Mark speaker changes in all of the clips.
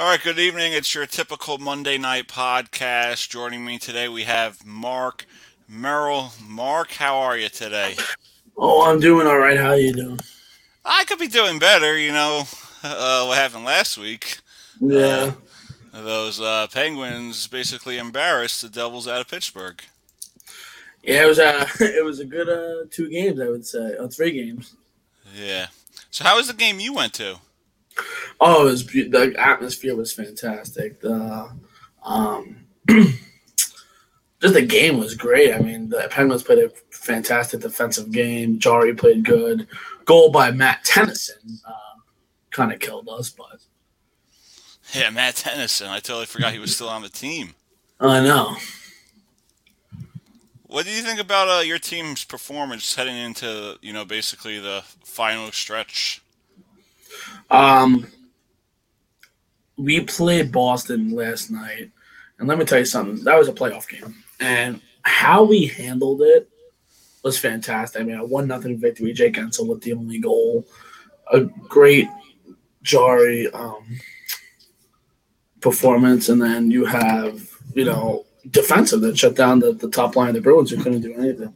Speaker 1: All right, good evening. It's your typical Monday night podcast. Joining me today, we have Mark Merrill. Mark, how are you today?
Speaker 2: Oh, I'm doing all right. How you doing?
Speaker 1: I could be doing better, what happened last week. Uh,
Speaker 2: Yeah,
Speaker 1: those Penguins basically embarrassed the Devils out of Pittsburgh.
Speaker 2: yeah. It was it was a good 2 games, I would say, 3 games.
Speaker 1: Yeah. So, how was the game you went to?
Speaker 2: Oh, the atmosphere was fantastic. The um, just the game was great. I mean, the Penguins played a fantastic defensive game. Jari played good. Goal by Matt Tennyson kind of killed us, but
Speaker 1: Yeah, Matt Tennyson. I totally forgot he was still on the team.
Speaker 2: I know.
Speaker 1: What do you think about your team's performance heading into, basically the final stretch?
Speaker 2: Um, we played Boston last night, and let me tell you something. That was a playoff game, and how we handled it was fantastic. I mean, a 1-0 victory. Jake Ensel with the only goal. A great Jari performance, and then you have defensive that shut down the top line of the Bruins who couldn't do anything.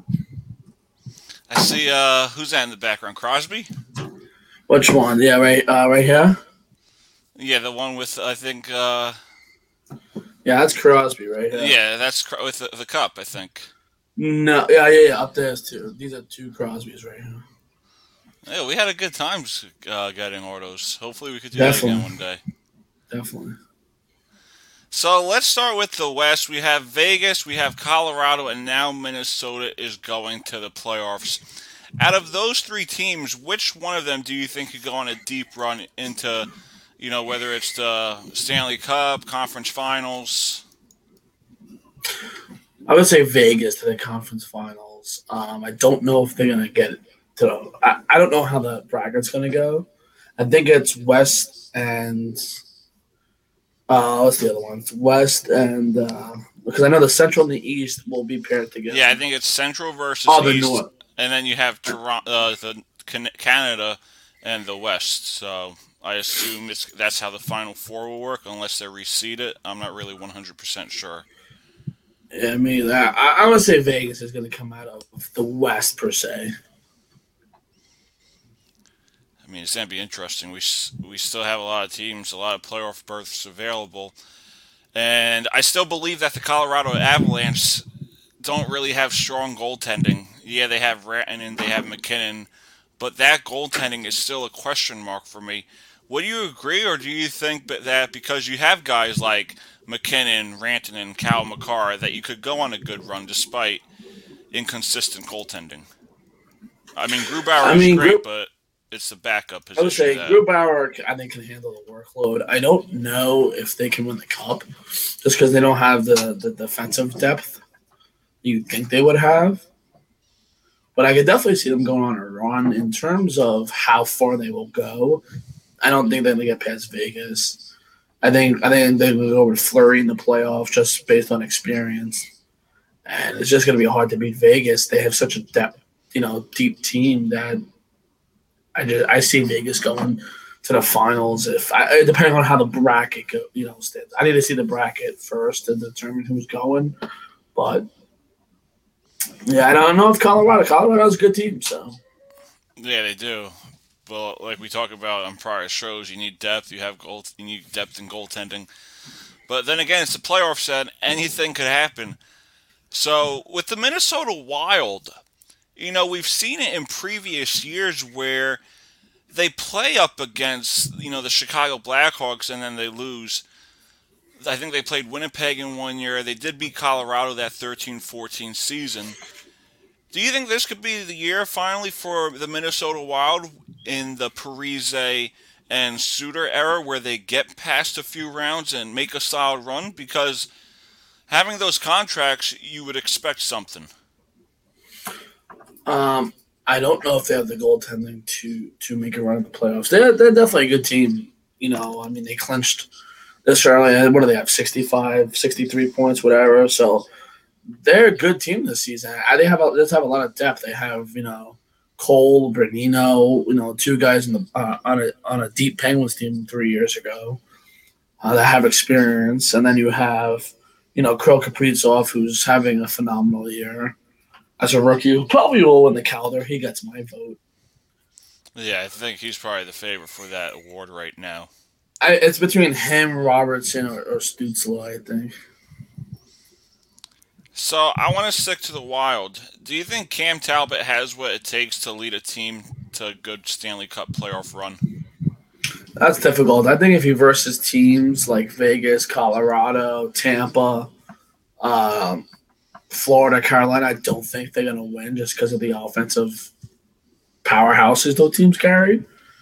Speaker 1: I see. Who's that in the background? Crosby.
Speaker 2: Which one? Yeah, right here.
Speaker 1: Yeah, the one with I think.
Speaker 2: Yeah, that's Crosby right here.
Speaker 1: Yeah, that's with the cup. I think.
Speaker 2: No, yeah. Up there's two. These are two Crosbys right here.
Speaker 1: Yeah, we had a good time getting Ordos. Hopefully, we could do that again
Speaker 2: Definitely,
Speaker 1: one day.
Speaker 2: definitely.
Speaker 1: So let's start with the West. We have Vegas, we have Colorado, and now Minnesota is going to the playoffs. Out of those three teams, which one of them do you think could go on a deep run into, whether it's the Stanley Cup, Conference Finals?
Speaker 2: I would say Vegas to the conference finals. I don't know if they're gonna get to. I don't know how the bracket's gonna go. I think it's West and what's the other one? It's West and because I know the Central and the East will be paired together.
Speaker 1: Yeah, I think it's Central versus
Speaker 2: Oh, the
Speaker 1: East,
Speaker 2: North.
Speaker 1: and then you have Toronto, Canada, and the West. So I assume that's how the Final Four will work, unless they reseed it. I'm not really 100% sure.
Speaker 2: Yeah, I mean, I'm gonna say Vegas is gonna come out of the West per se.
Speaker 1: I mean, it's going to be interesting. We still have a lot of teams, a lot of playoff berths available, and I still believe that the Colorado Avalanche don't really have strong goaltending. Yeah, they have Rantanen, they have McKinnon, but that goaltending is still a question mark for me. Would you agree, or do you think that because you have guys like McKinnon, Rantanen, Cal McCarr, that you could go on a good run despite inconsistent goaltending? I mean, Grubauer
Speaker 2: I
Speaker 1: is
Speaker 2: mean,
Speaker 1: great, but it's the backup
Speaker 2: I would
Speaker 1: position
Speaker 2: say
Speaker 1: that.
Speaker 2: Grubauer, I think, can handle the workload. I don't know if they can win the cup just because they don't have the defensive depth you'd think they would have. But I could definitely see them going on a run in terms of how far they will go. I don't think they're going to get past Vegas. I think they're going to go with Flurry in the playoffs just based on experience. And it's just going to be hard to beat Vegas. They have such a deep team that I see Vegas going to the finals if depending on how the bracket stands. I need to see the bracket first to determine who's going. But yeah, I don't know if Colorado's a good team. So
Speaker 1: Yeah, they do. But like we talk about on prior shows, you need depth. You need depth in goaltending. But then again, it's the playoffs, and anything could happen. So with the Minnesota Wild, we've seen it in previous years where they play up against, the Chicago Blackhawks and then they lose. I think they played Winnipeg in one year. They did beat Colorado that 13-14 season. Do you think this could be the year finally for the Minnesota Wild in the Parise and Suter era where they get past a few rounds and make a solid run? Because having those contracts, you would expect something.
Speaker 2: um, I don't know if they have the goaltending to make a run in the playoffs. They're definitely a good team. I mean, they clinched this early. What do they have? 65, 63 points, whatever. So they're a good team this season. They just have a lot of depth. They have Cole, Bernino, two guys in the on a deep Penguins team 3 years ago. that have experience, and then you have, Kirill Kaprizov, who's having a phenomenal year as a rookie, who probably will win the Calder. He gets my vote.
Speaker 1: Yeah, I think he's probably the favorite for that award right now.
Speaker 2: It's between him, Robertson, or Stutzla, I think.
Speaker 1: So I want to stick to the Wild. Do you think Cam Talbot has what it takes to lead a team to a good Stanley Cup playoff run?
Speaker 2: That's difficult. I think if he versus teams like Vegas, Colorado, Tampa, um, Florida, Carolina, I don't think they're going to win just because of the offensive powerhouses those teams carry.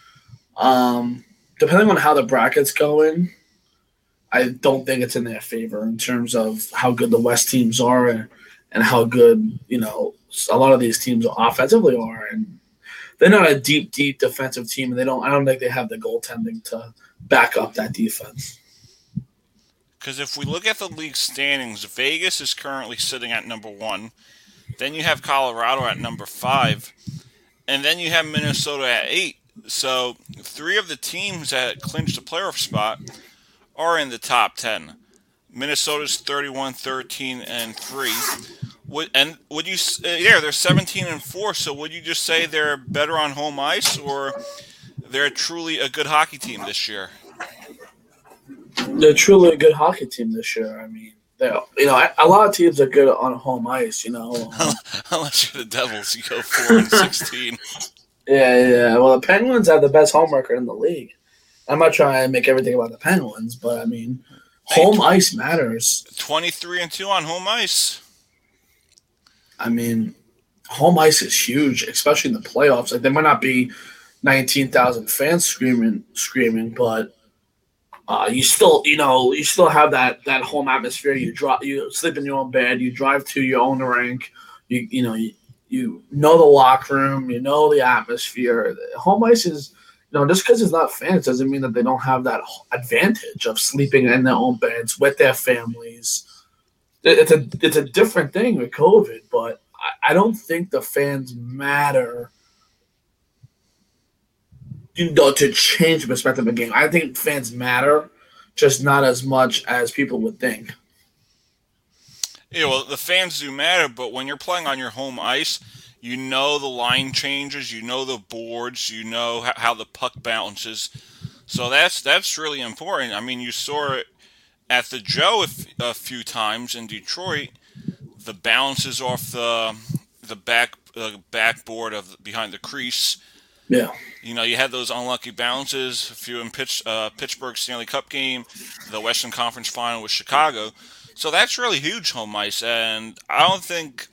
Speaker 2: Depending on how the bracket's going, I don't think it's in their favor in terms of how good the West teams are and how good, a lot of these teams offensively are. And they're not a deep, deep defensive team. And I don't think they have the goaltending to back up that defense.
Speaker 1: Because if we look at the league standings, Vegas is currently sitting at number one. Then you have Colorado at number five. And then you have Minnesota at eight. So three of the teams that clinched the playoff spot are in the top 10. Minnesota's 31, 13, and 3. Would you? Yeah, they're 17 and 4. So would you just say they're better on home ice, or they're truly a good hockey team this year?
Speaker 2: They're truly a good hockey team this year. I mean, a lot of teams are good on home ice.
Speaker 1: Unless you're the Devils, you go 4 and 16.
Speaker 2: Yeah. Well, the Penguins have the best home record in the league. I'm not trying to make everything about the Penguins, but I mean, home ice matters.
Speaker 1: 23 and 2 on home ice.
Speaker 2: I mean, home ice is huge, especially in the playoffs. Like, there might not be 19,000 fans screaming, but you still have that home atmosphere. You sleep in your own bed. You drive to your own rink. You know the locker room. You know the atmosphere. Home ice is. Just because it's not fans doesn't mean that they don't have that advantage of sleeping in their own beds with their families. It's a different thing with COVID, but I don't think the fans matter, to change the perspective of the game. I think fans matter, just not as much as people would think.
Speaker 1: Yeah, well, the fans do matter, but when you're playing on your home ice, you know the line changes, you know the boards, you know how the puck bounces. So that's really important. I mean, you saw it at the Joe a few times in Detroit. The bounces off the backboard of behind the crease.
Speaker 2: Yeah.
Speaker 1: You had those unlucky bounces, a few in Pittsburgh Stanley Cup game, the Western Conference Final with Chicago. So that's really huge home ice, and I don't think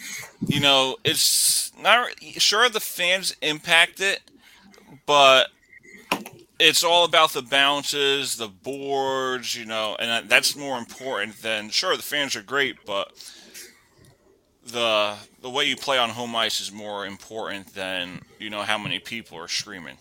Speaker 1: it's not sure the fans impact it, but it's all about the bounces, the boards, and that's more important than sure the fans are great, but the way you play on home ice is more important than how many people are screaming.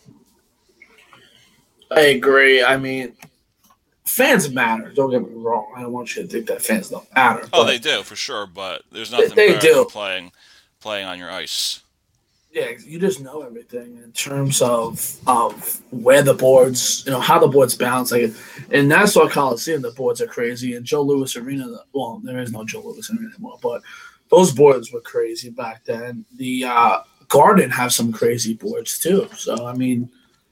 Speaker 2: I agree. I mean, fans matter. Don't get me wrong. I don't want you to think that fans don't matter.
Speaker 1: Oh, they do for sure, but there's nothing
Speaker 2: they
Speaker 1: better
Speaker 2: do.
Speaker 1: than playing on your ice.
Speaker 2: Yeah, you just know everything in terms of where the boards, how the boards bounce. Like in Nassau Coliseum, the boards are crazy. In Joe Louis Arena, well, there is no Joe Louis Arena anymore, but those boards were crazy back then. The Garden have some crazy boards too. So I mean,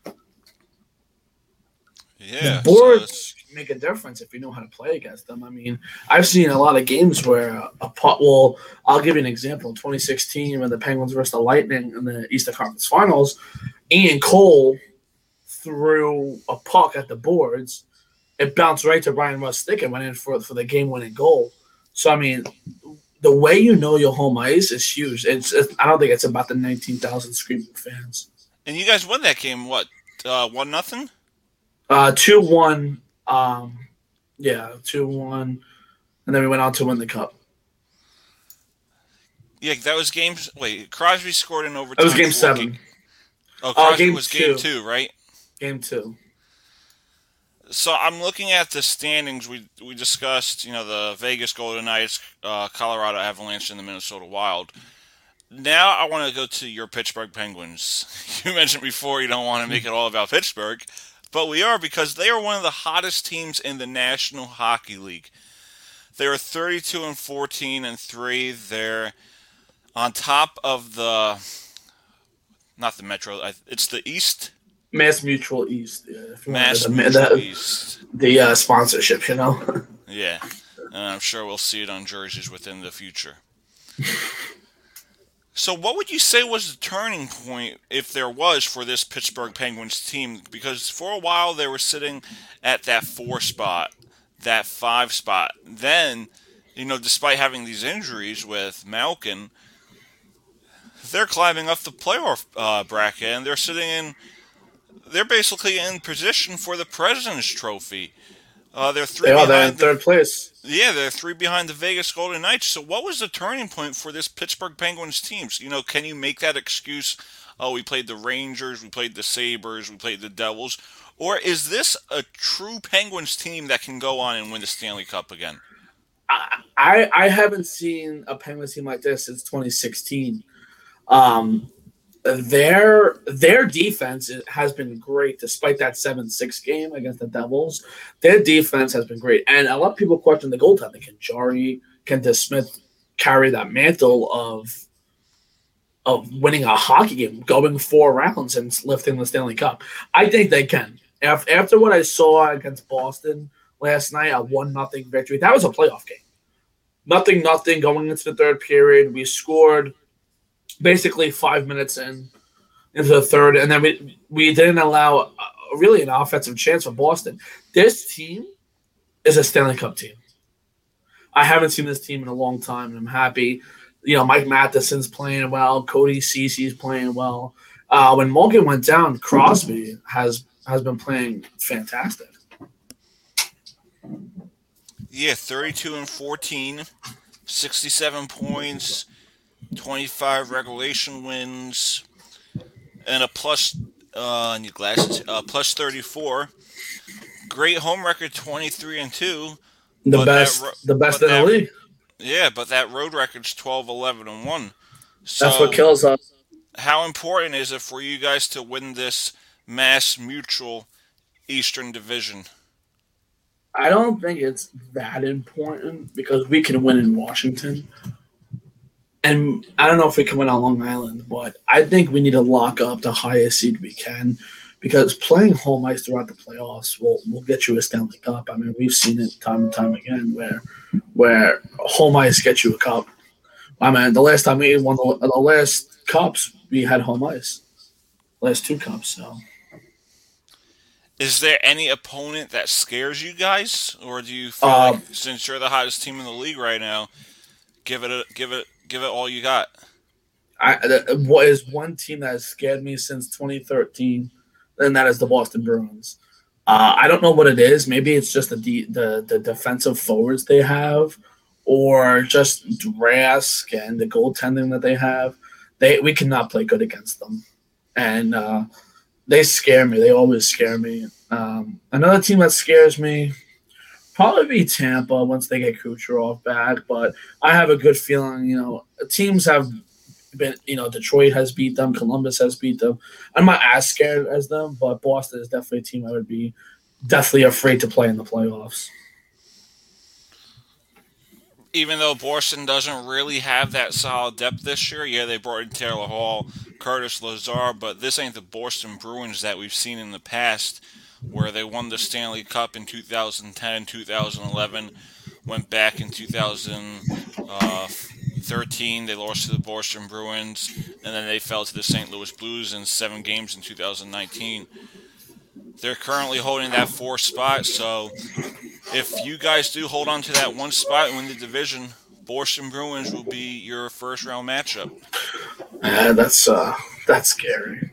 Speaker 1: yeah,
Speaker 2: the boards make a difference if you know how to play against them. I mean, I've seen a lot of games where I'll give you an example. In 2016, when the Penguins versus the Lightning in the Eastern Conference Finals, Ian Cole threw a puck at the boards. It bounced right to Brian Rustick and went in for the game-winning goal. So, I mean, the way your home ice is huge. I don't think it's about the 19,000 screaming fans.
Speaker 1: And you guys won that game, what, 1-0?
Speaker 2: 2-1. 2-1, and then we went on to win the cup.
Speaker 1: Yeah, that was game. Wait, Crosby scored in overtime.
Speaker 2: That was game 7.
Speaker 1: Crosby was game 2, right?
Speaker 2: Game 2.
Speaker 1: So I'm looking at the standings. We discussed, the Vegas Golden Knights, Colorado Avalanche, and the Minnesota Wild. Now I want to go to your Pittsburgh Penguins. You mentioned before you don't want to make it all about Pittsburgh, But we are because they are one of the hottest teams in the National Hockey League. They are 32 and 14 and 3. They're on top of the not the Metro. It's the East.
Speaker 2: Mass Mutual East. Yeah, if you want
Speaker 1: Mass Mutual East.
Speaker 2: The sponsorship, you know.
Speaker 1: Yeah, and I'm sure we'll see it on jerseys within the future. So, what would you say was the turning point, if there was, for this Pittsburgh Penguins team? Because for a while they were sitting at that 4 spot, that 5 spot. Then, despite having these injuries with Malkin, they're climbing up the playoff bracket, and they're sitting in. They're basically in position for the President's Trophy. They're 3
Speaker 2: They are. They're in
Speaker 1: behind.
Speaker 2: third place.
Speaker 1: Yeah, they're 3 behind the Vegas Golden Knights. So, what was the turning point for this Pittsburgh Penguins teams? Can you make that excuse? Oh, we played the Rangers, we played the Sabres, we played the Devils, or is this a true Penguins team that can go on and win the Stanley Cup again?
Speaker 2: I haven't seen a Penguins team like this since 2016. Um, their defense has been great despite that 7-6 game against the Devils. Their defense has been great, and a lot of people question the goaltending. Can Jarry, can DeSmith carry that mantle of winning a hockey game, going 4 rounds and lifting the Stanley Cup? I think they can. After what I saw against Boston last night, a 1-0 victory, that was a playoff game. 0-0 going into the third period. We scored basically 5 minutes into the third, and then we didn't allow really an offensive chance for Boston. This team is a Stanley Cup team. I haven't seen this team in a long time, and I'm happy. Mike Matheson's playing well. Cody Cece's playing well. When Morgan went down, Crosby has been playing fantastic.
Speaker 1: Yeah, 32 and 14, 67 points, 25 regulation wins, and a plus on your glasses, plus 34. Great home record, 23 and 2.
Speaker 2: The best in the league.
Speaker 1: Yeah, but that road record's 12, 11 and 1. So
Speaker 2: that's what kills us.
Speaker 1: How important is it for you guys to win this Mass Mutual Eastern Division?
Speaker 2: I don't think it's that important because we can win in Washington. And I don't know if we can win on Long Island, but I think we need to lock up the highest seed we can because playing home ice throughout the playoffs will get you a Stanley Cup. I mean, we've seen it time and time again where home ice gets you a cup. I mean, the last time we won the last cups, we had home ice. Last 2 cups, so.
Speaker 1: Is there any opponent that scares you guys, or do you feel like since you're the hottest team in the league right now, give it all you got?
Speaker 2: What is one team that has scared me since 2013, and that is the Boston Bruins. I don't know what it is. Maybe it's just the defensive forwards they have, or just Drask and the goaltending that they have. We cannot play good against them, and they scare me. They always scare me. Another team that scares me probably be Tampa once they get Kucherov back, but I have a good feeling. Teams have been. Detroit has beat them. Columbus has beat them. I'm not as scared as them, but Boston is definitely a team I would be definitely afraid to play in the playoffs.
Speaker 1: Even though Boston doesn't really have that solid depth this year, yeah, they brought in Taylor Hall, Curtis Lazar, but this ain't the Boston Bruins that we've seen in the past, where they won the Stanley Cup in 2010, 2011, went back in 2013, they lost to the Boston Bruins, and then they fell to the St. Louis Blues in 7 games in 2019. They're currently holding that 4th spot, so if you guys do hold on to that 1 spot and win the division, Boston Bruins will be your first-round matchup.
Speaker 2: That's scary.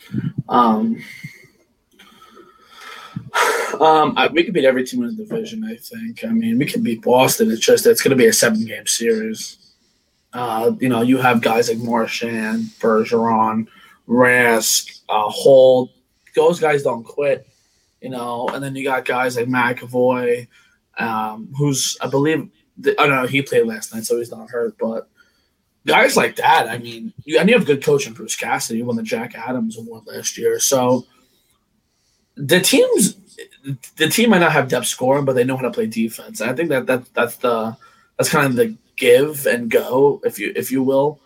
Speaker 2: We could beat every team in the division, I think. I mean, we could beat Boston. It's going to be a 7-game series. You have guys like Marchand, Bergeron, Rask, Holt. Those guys don't quit, and then you got guys like McAvoy, who's, I believe, he played last night, so he's not hurt, but guys like that, I mean, you have good coach in Bruce Cassidy, who won the Jack Adams Award last year, so the teams, the team might not have depth scoring, but they know how to play defense. I think that's kind of the give and go, if you will.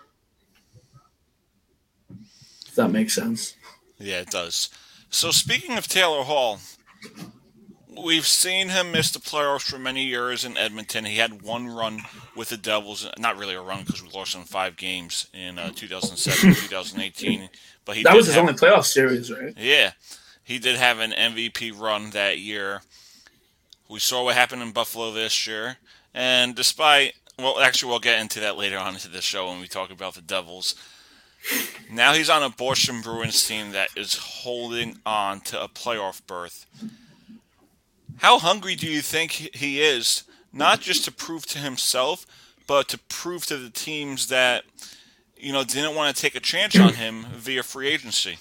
Speaker 2: If that makes sense.
Speaker 1: Yeah, it does. So speaking of Taylor Hall, we've seen him miss the playoffs for many years in Edmonton. He had one run with the Devils, not really a run because we lost in 5 games in 2007, 2018. But he
Speaker 2: That
Speaker 1: did
Speaker 2: was his
Speaker 1: have,
Speaker 2: only playoff series, right?
Speaker 1: yeah, he did have an MVP run that year. We saw what happened in Buffalo this year, and despite, well, actually, we'll get into that later on into the show when we talk about the Devils. Now he's on a Boston Bruins team that is holding on to a playoff berth. How hungry do you think he is, not just to prove to himself, but to prove to the teams that, didn't want to take a chance on him via free agency?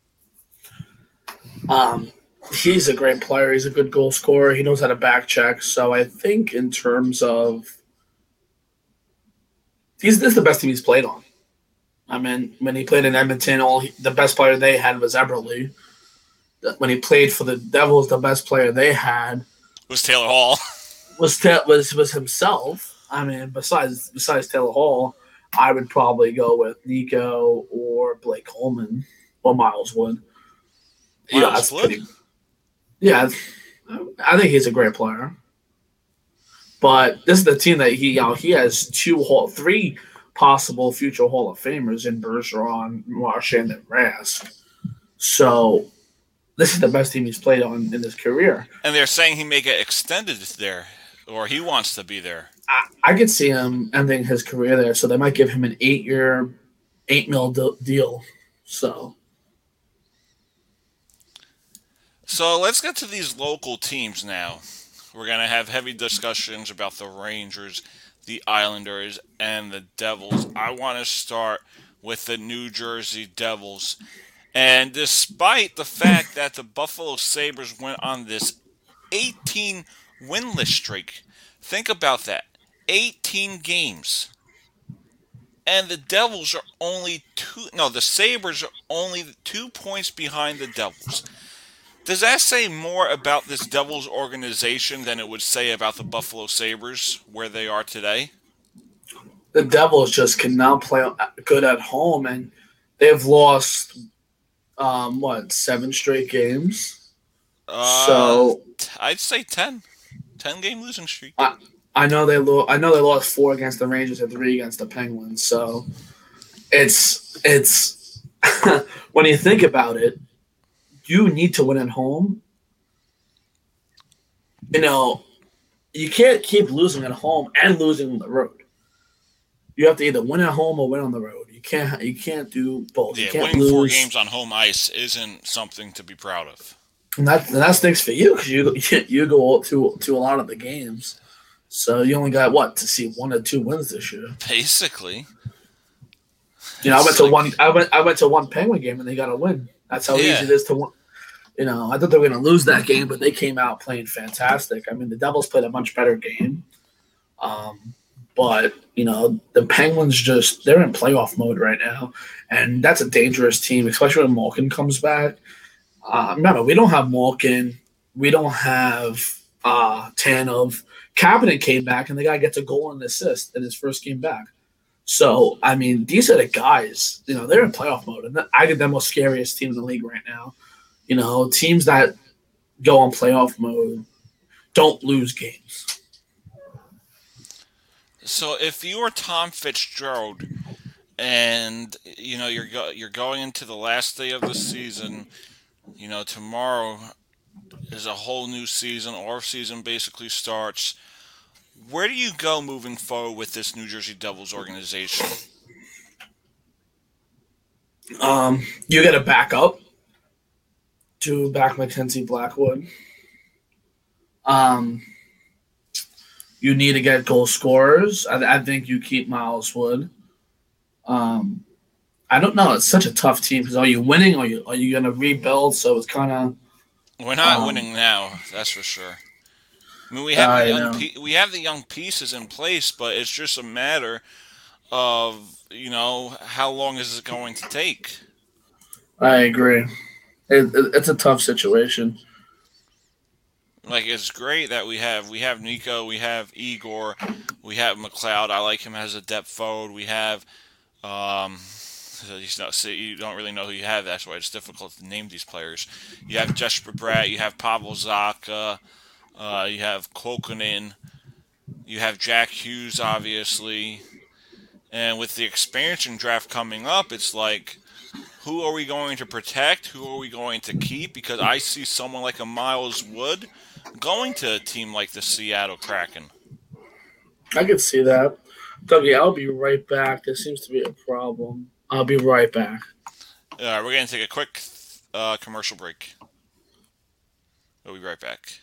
Speaker 2: Um, he's a great player. He's a good goal scorer. He knows how to back check. So I think in terms of this is the best team he's played on. I mean, when he played in Edmonton, the best player they had was Eberle. When he played for the Devils, the best player they had
Speaker 1: Was Taylor Hall.
Speaker 2: was himself. I mean, besides Taylor Hall, I would probably go with Nico or Blake Coleman or Miles Wood.
Speaker 1: Miles Wood?
Speaker 2: Yeah, I think he's a great player. But this is the team that he has three possible future Hall of Famers in Bergeron, Marchand, and Rask. So this is the best team he's played on in his career.
Speaker 1: And they're saying he may get extended there, or he wants to be there.
Speaker 2: I could see him ending his career there, so they might give him an 8-year, $8 million deal. So
Speaker 1: let's get to these local teams now. We're going to have heavy discussions about the Rangers, the Islanders, and the Devils. I want to start with the New Jersey Devils. And despite the fact that the Buffalo Sabres went on this 18 winless streak, think about that. 18 games. And the Devils are only the Sabres are only 2 points behind the Devils. Does that say more about this Devils organization than it would say about the Buffalo Sabres, where they are today?
Speaker 2: The Devils just cannot play good at home, and they've lost, 7 straight games? So
Speaker 1: I'd say 10. 10-game losing streak.
Speaker 2: I know they lost 4 against the Rangers and 3 against the Penguins. So it's when you think about it, you need to win at home. You can't keep losing at home and losing on the road. You have to either win at home or win on the road. You can't do both.
Speaker 1: Yeah,
Speaker 2: you can't
Speaker 1: winning
Speaker 2: lose.
Speaker 1: 4 games on home ice isn't something to be proud of.
Speaker 2: And that stinks for you because you go to a lot of the games. So you only got to see 1 or 2 wins this year.
Speaker 1: Basically.
Speaker 2: I went to one Penguin game and they got a win. That's how easy it is to win. I thought they were going to lose that game, but they came out playing fantastic. I mean, the Devils played a much better game. But the Penguins they're in playoff mode right now, and that's a dangerous team, especially when Malkin comes back. Remember, we don't have Malkin. We don't have Tanev. Kapanen came back, and the guy gets a goal and an assist in his first game back. So, I mean, these are the guys. They're in playoff mode, and I think they're the most scariest team in the league right now. Teams that go on playoff mode don't lose games.
Speaker 1: So, if you are Tom Fitzgerald, and you're going into the last day of the season, tomorrow is a whole new season. Our season basically starts. Where do you go moving forward with this New Jersey Devils organization?
Speaker 2: You got to back up to back Mackenzie Blackwood. You need to get goal scorers. I think you keep Miles Wood. I don't know. It's such a tough team because are you winning or are you going to rebuild? So it's kind of.
Speaker 1: We're not winning now, that's for sure. I mean, we have the young pieces in place, but it's just a matter of how long is it going to take?
Speaker 2: I agree. It's a tough situation.
Speaker 1: Like, it's great that we have Nico, we have Igor, we have McLeod. I like him as a depth forward. We have he's not. You don't really know who you have. That's why it's difficult to name these players. You have Jesper Bratt. You have Pavel Zaka. You have Kokunin. You have Jack Hughes, obviously. And with the expansion draft coming up, it's like, who are we going to protect? Who are we going to keep? Because I see someone like a Miles Wood going to a team like the Seattle Kraken.
Speaker 2: I can see that. Dougie, I'll be right back. There seems to be a problem. I'll be right back.
Speaker 1: We're going to take a quick commercial break. We'll be right back.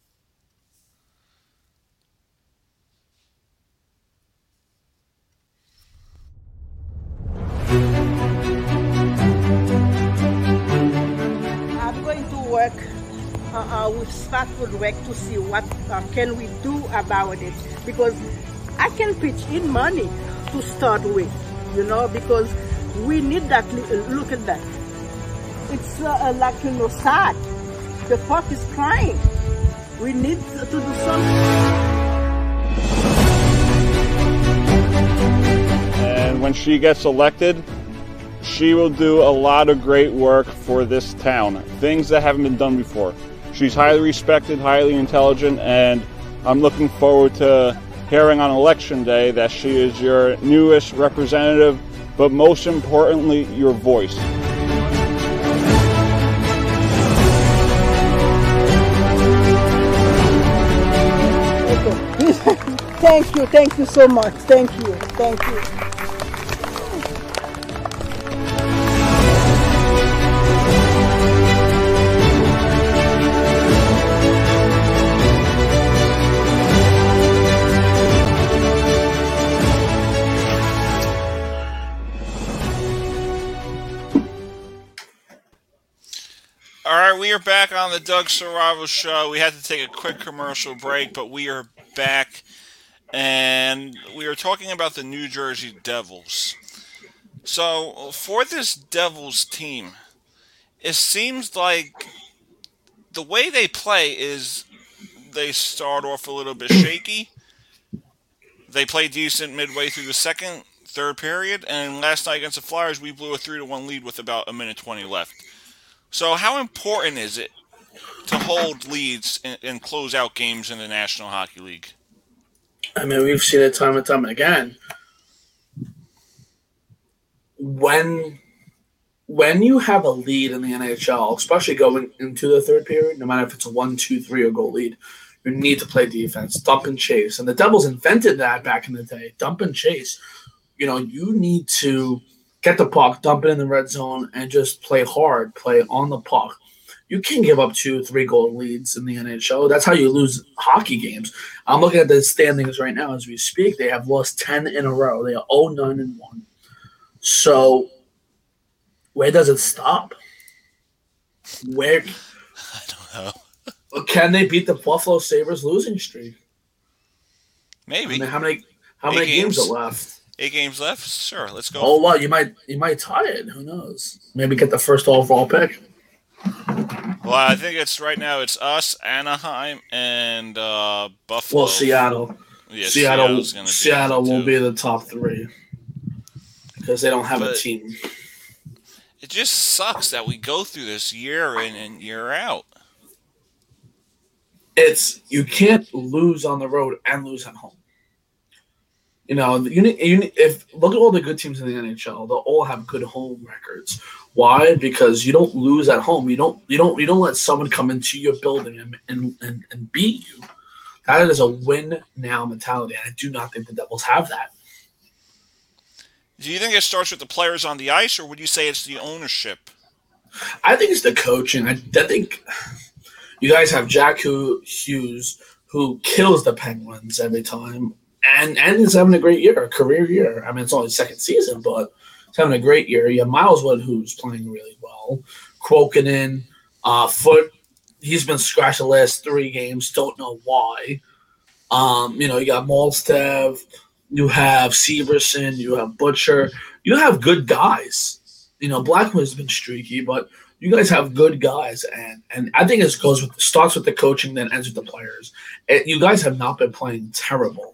Speaker 3: I'm going to work with Stratford Rec to see what can we do about it, because I can pitch in money to start with, because we need that. Look at that. It's like, sad. The puck is crying. We need to do something.
Speaker 4: And when she gets elected, she will do a lot of great work for this town, things that haven't been done before. She's highly respected, highly intelligent, and I'm looking forward to hearing on election day that she is your newest representative, but most importantly, your voice.
Speaker 3: Okay. Thank you so much. Thank you.
Speaker 1: All right, we are back on the Doug Saravo Show. We had to take a quick commercial break, but we are back, and we are talking about the New Jersey Devils. So, for this Devils team, it seems like the way they play is they start off a little bit shaky. They play decent midway through the second, third period, and last night against the Flyers, we blew a 3-1 lead with about a minute 20 left. So how important is it to hold leads and close out games in the National Hockey League?
Speaker 2: I mean, we've seen it time and time again. When you have a lead in the NHL, especially going into the third period, no matter if it's a 1, 2, 3 or goal lead, you need to play defense, dump and chase. And the Devils invented that back in the day, dump and chase. You need to get the puck, dump it in the red zone, and just play hard, play on the puck. You can't give up 2, 3 goal leads in the NHL. That's how you lose hockey games. I'm looking at the standings right now as we speak. They have lost 10 in a row. They are 0-9-1. So where does it stop? Where?
Speaker 1: I don't know.
Speaker 2: Can they beat the Buffalo Sabres losing streak?
Speaker 1: Maybe.
Speaker 2: I mean, how many games are left?
Speaker 1: 8 games left? Sure, let's go.
Speaker 2: Oh, well, you might tie it. Who knows? Maybe get the first overall pick.
Speaker 1: Well, I think it's right now. It's us, Anaheim, and Buffalo.
Speaker 2: Well, Seattle.
Speaker 1: Yeah,
Speaker 2: Seattle will be the top 3 because they don't have a team.
Speaker 1: It just sucks that we go through this year in and year out.
Speaker 2: You can't lose on the road and lose at home. If look at all the good teams in the NHL, they'll all have good home records. Why? Because you don't lose at home. You don't let someone come into your building and beat you. That is a win now mentality, and I do not think the Devils have that.
Speaker 1: Do you think it starts with the players on the ice, or would you say it's the ownership?
Speaker 2: I think it's the coaching. I think you guys have Jack Hughes, who kills the Penguins every time. And he's having a great year, a career year. I mean, it's only his second season, but he's having a great year. You have Miles Wood, who's playing really well. Kokunin, Foot, he's been scratched the last 3 games. Don't know why. You got Malstev. You have Severson. You have Butcher. You have good guys. Blackwood's been streaky, but You guys have good guys, and I think it starts with the coaching, then ends with the players. You guys have not been playing terrible.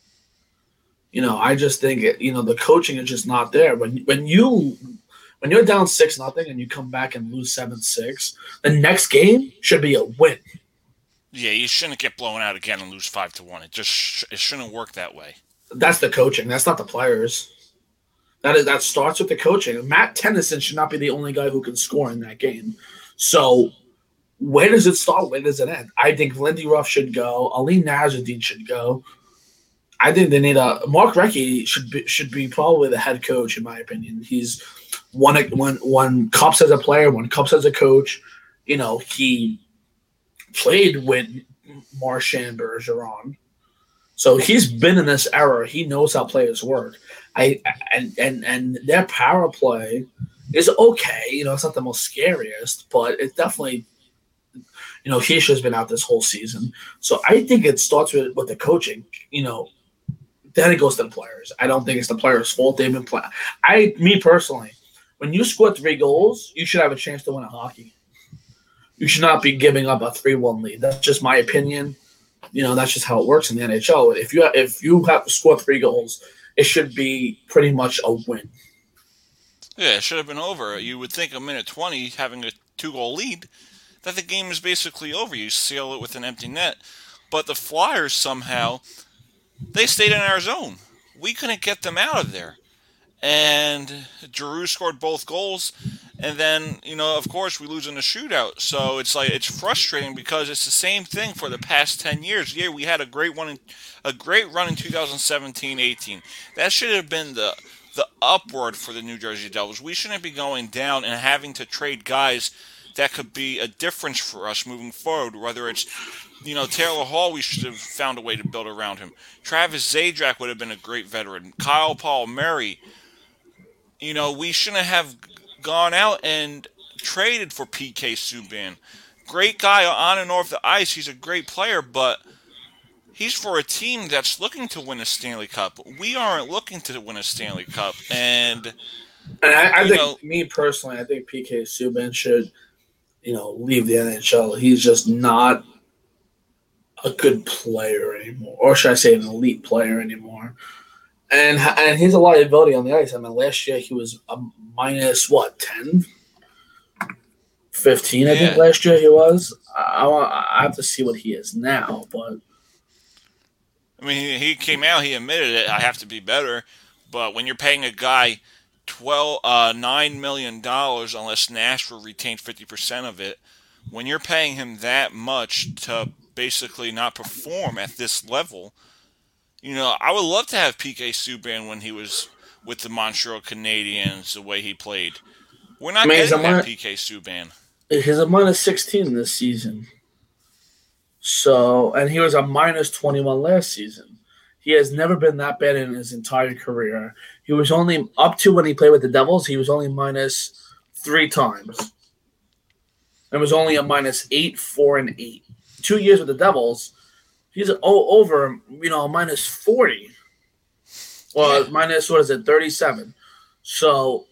Speaker 2: I just think the coaching is just not there. When you're down 6-0 and you come back and lose 7-6, the next game should be a win.
Speaker 1: Yeah, you shouldn't get blown out again and lose 5-1. It shouldn't work that way.
Speaker 2: That's the coaching. That's not the players. That starts with the coaching. Matt Tennyson should not be the only guy who can score in that game. So where does it start? Where does it end? I think Lindy Ruff should go. Ali Nazardine should go. I think they need Mark Recchi should be probably the head coach, in my opinion. He's won cups as a player, won cups as a coach. He played with Marchand Bergeron. So he's been in this era. He knows how players work. And their power play is okay. It's not the most scariest, but it's definitely, Hischia's been out this whole season. So I think it starts with the coaching, then it goes to the players. I don't think it's the players' fault. They've been playing. Me personally, when you score 3 goals, you should have a chance to win a hockey game. You should not be giving up a 3-1 lead. That's just my opinion. That's just how it works in the NHL. If you have to score 3 goals, it should be pretty much a win.
Speaker 1: Yeah, it should have been over. You would think a minute 20, having a 2-goal lead, that the game is basically over. You seal it with an empty net. But the Flyers somehow, they stayed in our zone. We couldn't get them out of there. And Giroux scored both goals. And then, of course, we lose in a shootout. So it's frustrating because it's the same thing for the past 10 years. Yeah, we had a great run in 2017-18. That should have been the upward for the New Jersey Devils. We shouldn't be going down and having to trade guys that could be a difference for us moving forward. Whether it's, Taylor Hall, we should have found a way to build around him. Travis Zajac would have been a great veteran. Kyle Palmieri. We shouldn't have gone out and traded for PK Subban. Great guy on and off the ice. He's a great player, but he's for a team that's looking to win a Stanley Cup. We aren't looking to win a Stanley Cup. And
Speaker 2: I think, me personally, I think PK Subban should, leave the NHL. He's just not a good player anymore. Or should I say an elite player anymore. And he has a liability on the ice. I mean, last year he was a minus, 10? 15, I think last year he was. I have to see what he is now, but
Speaker 1: I mean, he came out, he admitted it. I have to be better, but when you're paying a guy $9 million, unless Nashville retained 50% of it, when you're paying him that much to basically not perform at this level, I would love to have PK Subban when he was with the Montreal Canadiens, the way he played. We're not getting that PK Subban.
Speaker 2: He's a minus 16 this season. So, and he was a minus 21 last season. He has never been that bad in his entire career. He was only, up to when he played with the Devils, he was only minus 3 times. It was only a minus 8, 4, and 8. 2 years with the Devils, he's over, minus 40. Well, minus, 37. So,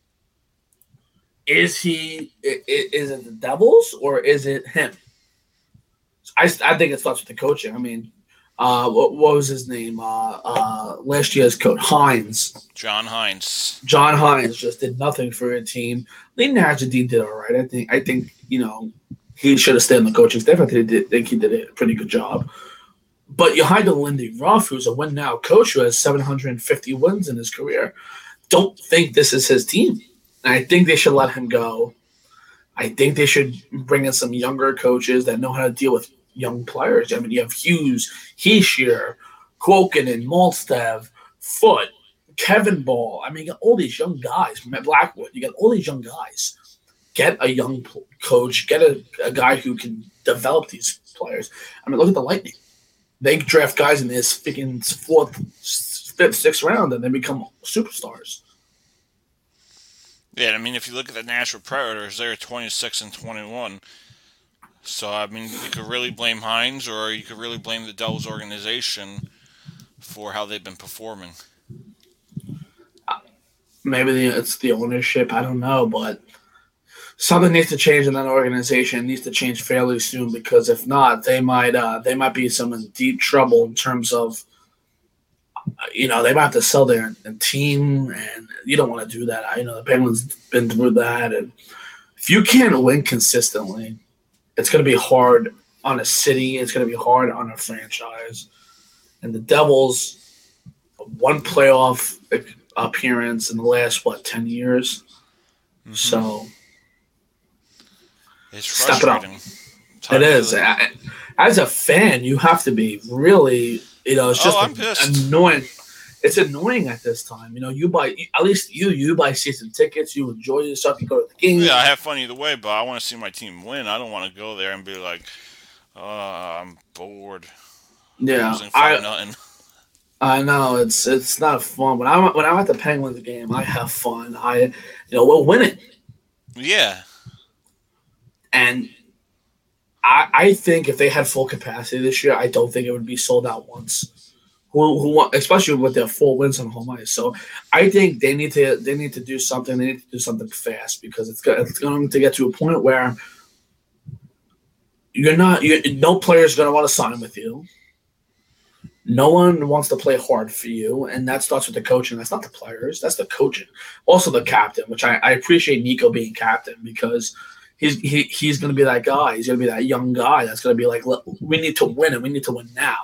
Speaker 2: is it the Devils or is it him? I think it starts with the coaching. I mean, what was his name? Last year's coach, Hines.
Speaker 1: John Hines.
Speaker 2: John Hines just did nothing for a team. Lee Najadine did all right. I think he should have stayed on the coaching staff. I think he did a pretty good job. But you hired Lindy Ruff, who's a win-now coach who has 750 wins in his career. Don't think this is his team. And I think they should let him go. I think they should bring in some younger coaches that know how to deal with young players. I mean, you have Hughes, Hischier, Kuokkanen, Maltsev, Foote, Kevin Ball. I mean, you got all these young guys. Blackwood, you got all these young guys. Get a young coach. Get a guy who can develop these players. I mean, look at the Lightning. They draft guys in this freaking 4th, 5th, 6th round, and they become superstars.
Speaker 1: Yeah, I mean, if you look at the Nashville Predators, they're 26 and 21. So, I mean, you could really blame Hines, or you could really blame the Devils organization for how they've been performing.
Speaker 2: Maybe it's the ownership. I don't know, but something needs to change in that organization. It needs to change fairly soon, because if not, they might be in deep trouble in terms of, they might have to sell their team, and you don't want to do that. The Penguins been through that, and if you can't win consistently, it's going to be hard on a city. It's going to be hard on a franchise. And the Devils, one playoff appearance in the last 10 years. Mm-hmm. So
Speaker 1: it's
Speaker 2: step it up.
Speaker 1: It
Speaker 2: is. As a fan, you have to be really, it's just annoying. It's annoying at this time. You buy season tickets. You enjoy yourself. You go to the game.
Speaker 1: Yeah, I have fun either way, but I want to see my team win. I don't want to go there and be like, I'm bored.
Speaker 2: Yeah, I know it's not fun. When I'm at the Penguins game, I have fun. We're winning.
Speaker 1: Yeah.
Speaker 2: And I think if they had full capacity this year, I don't think it would be sold out once. Especially with their 4 wins on home ice. So I think they need to do something. They need to do something fast, because it's going to get to a point where no player is going to want to sign with you. No one wants to play hard for you, and that starts with the coaching. That's not the players. That's the coaching. Also the captain, which I appreciate Nico being captain, because he's going to be that guy. He's going to be that young guy that's going to be like, we need to win, and we need to win now.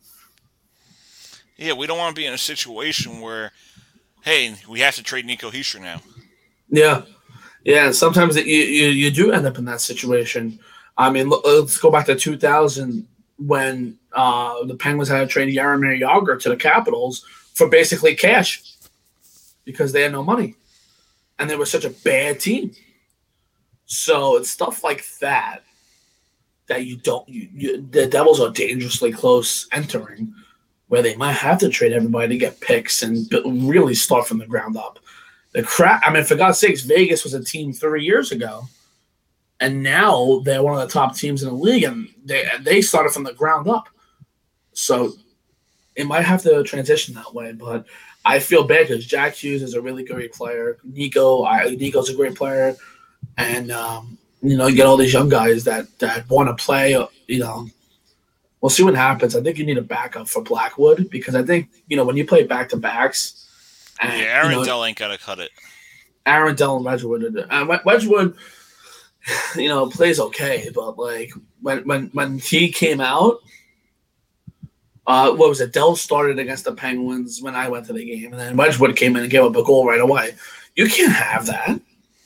Speaker 1: Yeah, we don't want to be in a situation where, hey, we have to trade Nico Hischier now.
Speaker 2: Yeah. And sometimes you do end up in that situation. I mean, let's go back to 2000 when the Penguins had to trade Jaromir Jagr to the Capitals for basically cash because they had no money. And they were such a bad team. So it's stuff like that the Devils are dangerously close entering, where they might have to trade everybody to get picks and really start from the ground up. For God's sakes, Vegas was a team 3 years ago, and now they're one of the top teams in the league, and they started from the ground up. So it might have to transition that way, but I feel bad because Jack Hughes is a really great player. Nico's a great player, and you get all these young guys that want to play. We'll see what happens. I think you need a backup for Blackwood, because I think, when you play back-to-backs.
Speaker 1: Aaron Dell ain't got to cut it.
Speaker 2: Aaron Dell and Wedgwood. Wedgwood, plays okay, but, when he came out, what was it? Dell started against the Penguins when I went to the game, and then Wedgwood came in and gave up a goal right away. You can't have that.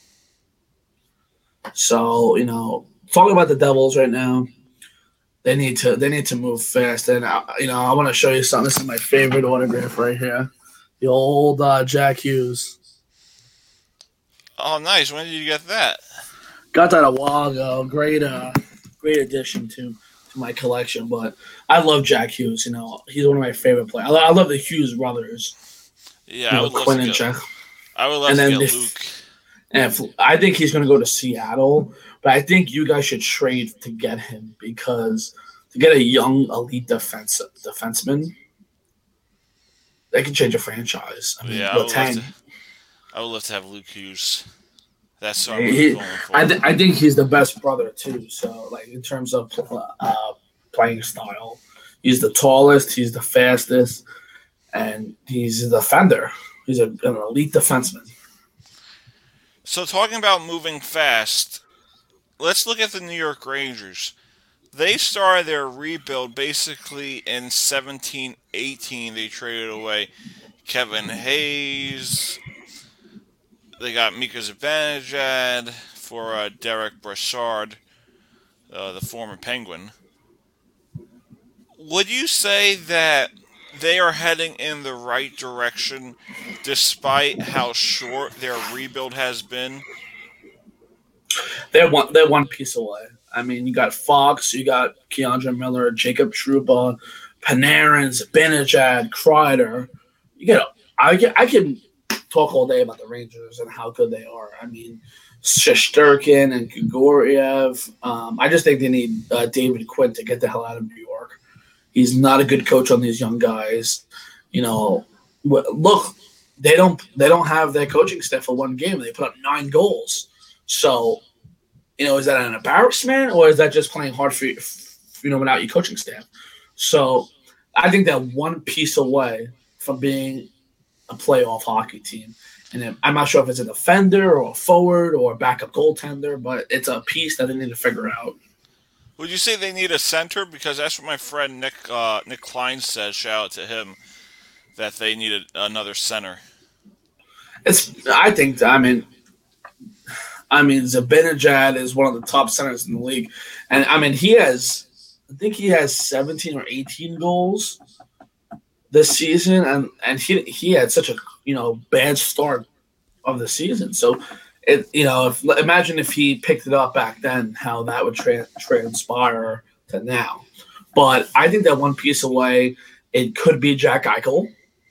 Speaker 2: So, talking about the Devils right now, They need to move fast, and I want to show you something. This is my favorite autograph right here, the old Jack Hughes.
Speaker 1: Oh, nice! When did you get that?
Speaker 2: Got that a while ago. Great addition to my collection. But I love Jack Hughes. He's one of my favorite players. I love the Hughes brothers.
Speaker 1: Yeah, I would love to get Luke.
Speaker 2: And I think he's going to go to Seattle. But I think you guys should trade to get him, because to get a young elite defenseman, they can change a franchise. I mean,
Speaker 1: I would love to have Luke Hughes. That's what I'm going for.
Speaker 2: I think he's the best brother too. So, in terms of playing style, he's the tallest, he's the fastest, and he's a defender. He's an elite defenseman.
Speaker 1: So, talking about moving fast, let's look at the New York Rangers. They started their rebuild basically in 17-18. They traded away Kevin Hayes. They got Mika Zibanejad for Derek Brassard, the former Penguin. Would you say that they are heading in the right direction despite how short their rebuild has been?
Speaker 2: They're one piece away. I mean, you got Fox, you got Keandre Miller, Jacob Trouba, Panarin, Zibanejad, Kreider. I can talk all day about the Rangers and how good they are. I mean, Shesterkin and Grigoriev. I just think they need David Quinn to get the hell out of New York. He's not a good coach on these young guys. Look, they don't have their coaching staff for one game. They put up 9 goals. So Is that an embarrassment or is that just playing hard for you, without your coaching staff? So I think they're one piece away from being a playoff hockey team. And then, I'm not sure if it's a defender or a forward or a backup goaltender, but it's a piece that they need to figure out.
Speaker 1: Would you say they need a center? Because that's what my friend Nick Klein says. Shout out to him that they needed another center.
Speaker 2: Zibanejad is one of the top centers in the league, and I think he has 17 or 18 goals this season, and he had such a bad start of the season. So imagine if he picked it up back then, how that would transpire to now. But I think that one piece away, it could be Jack Eichel.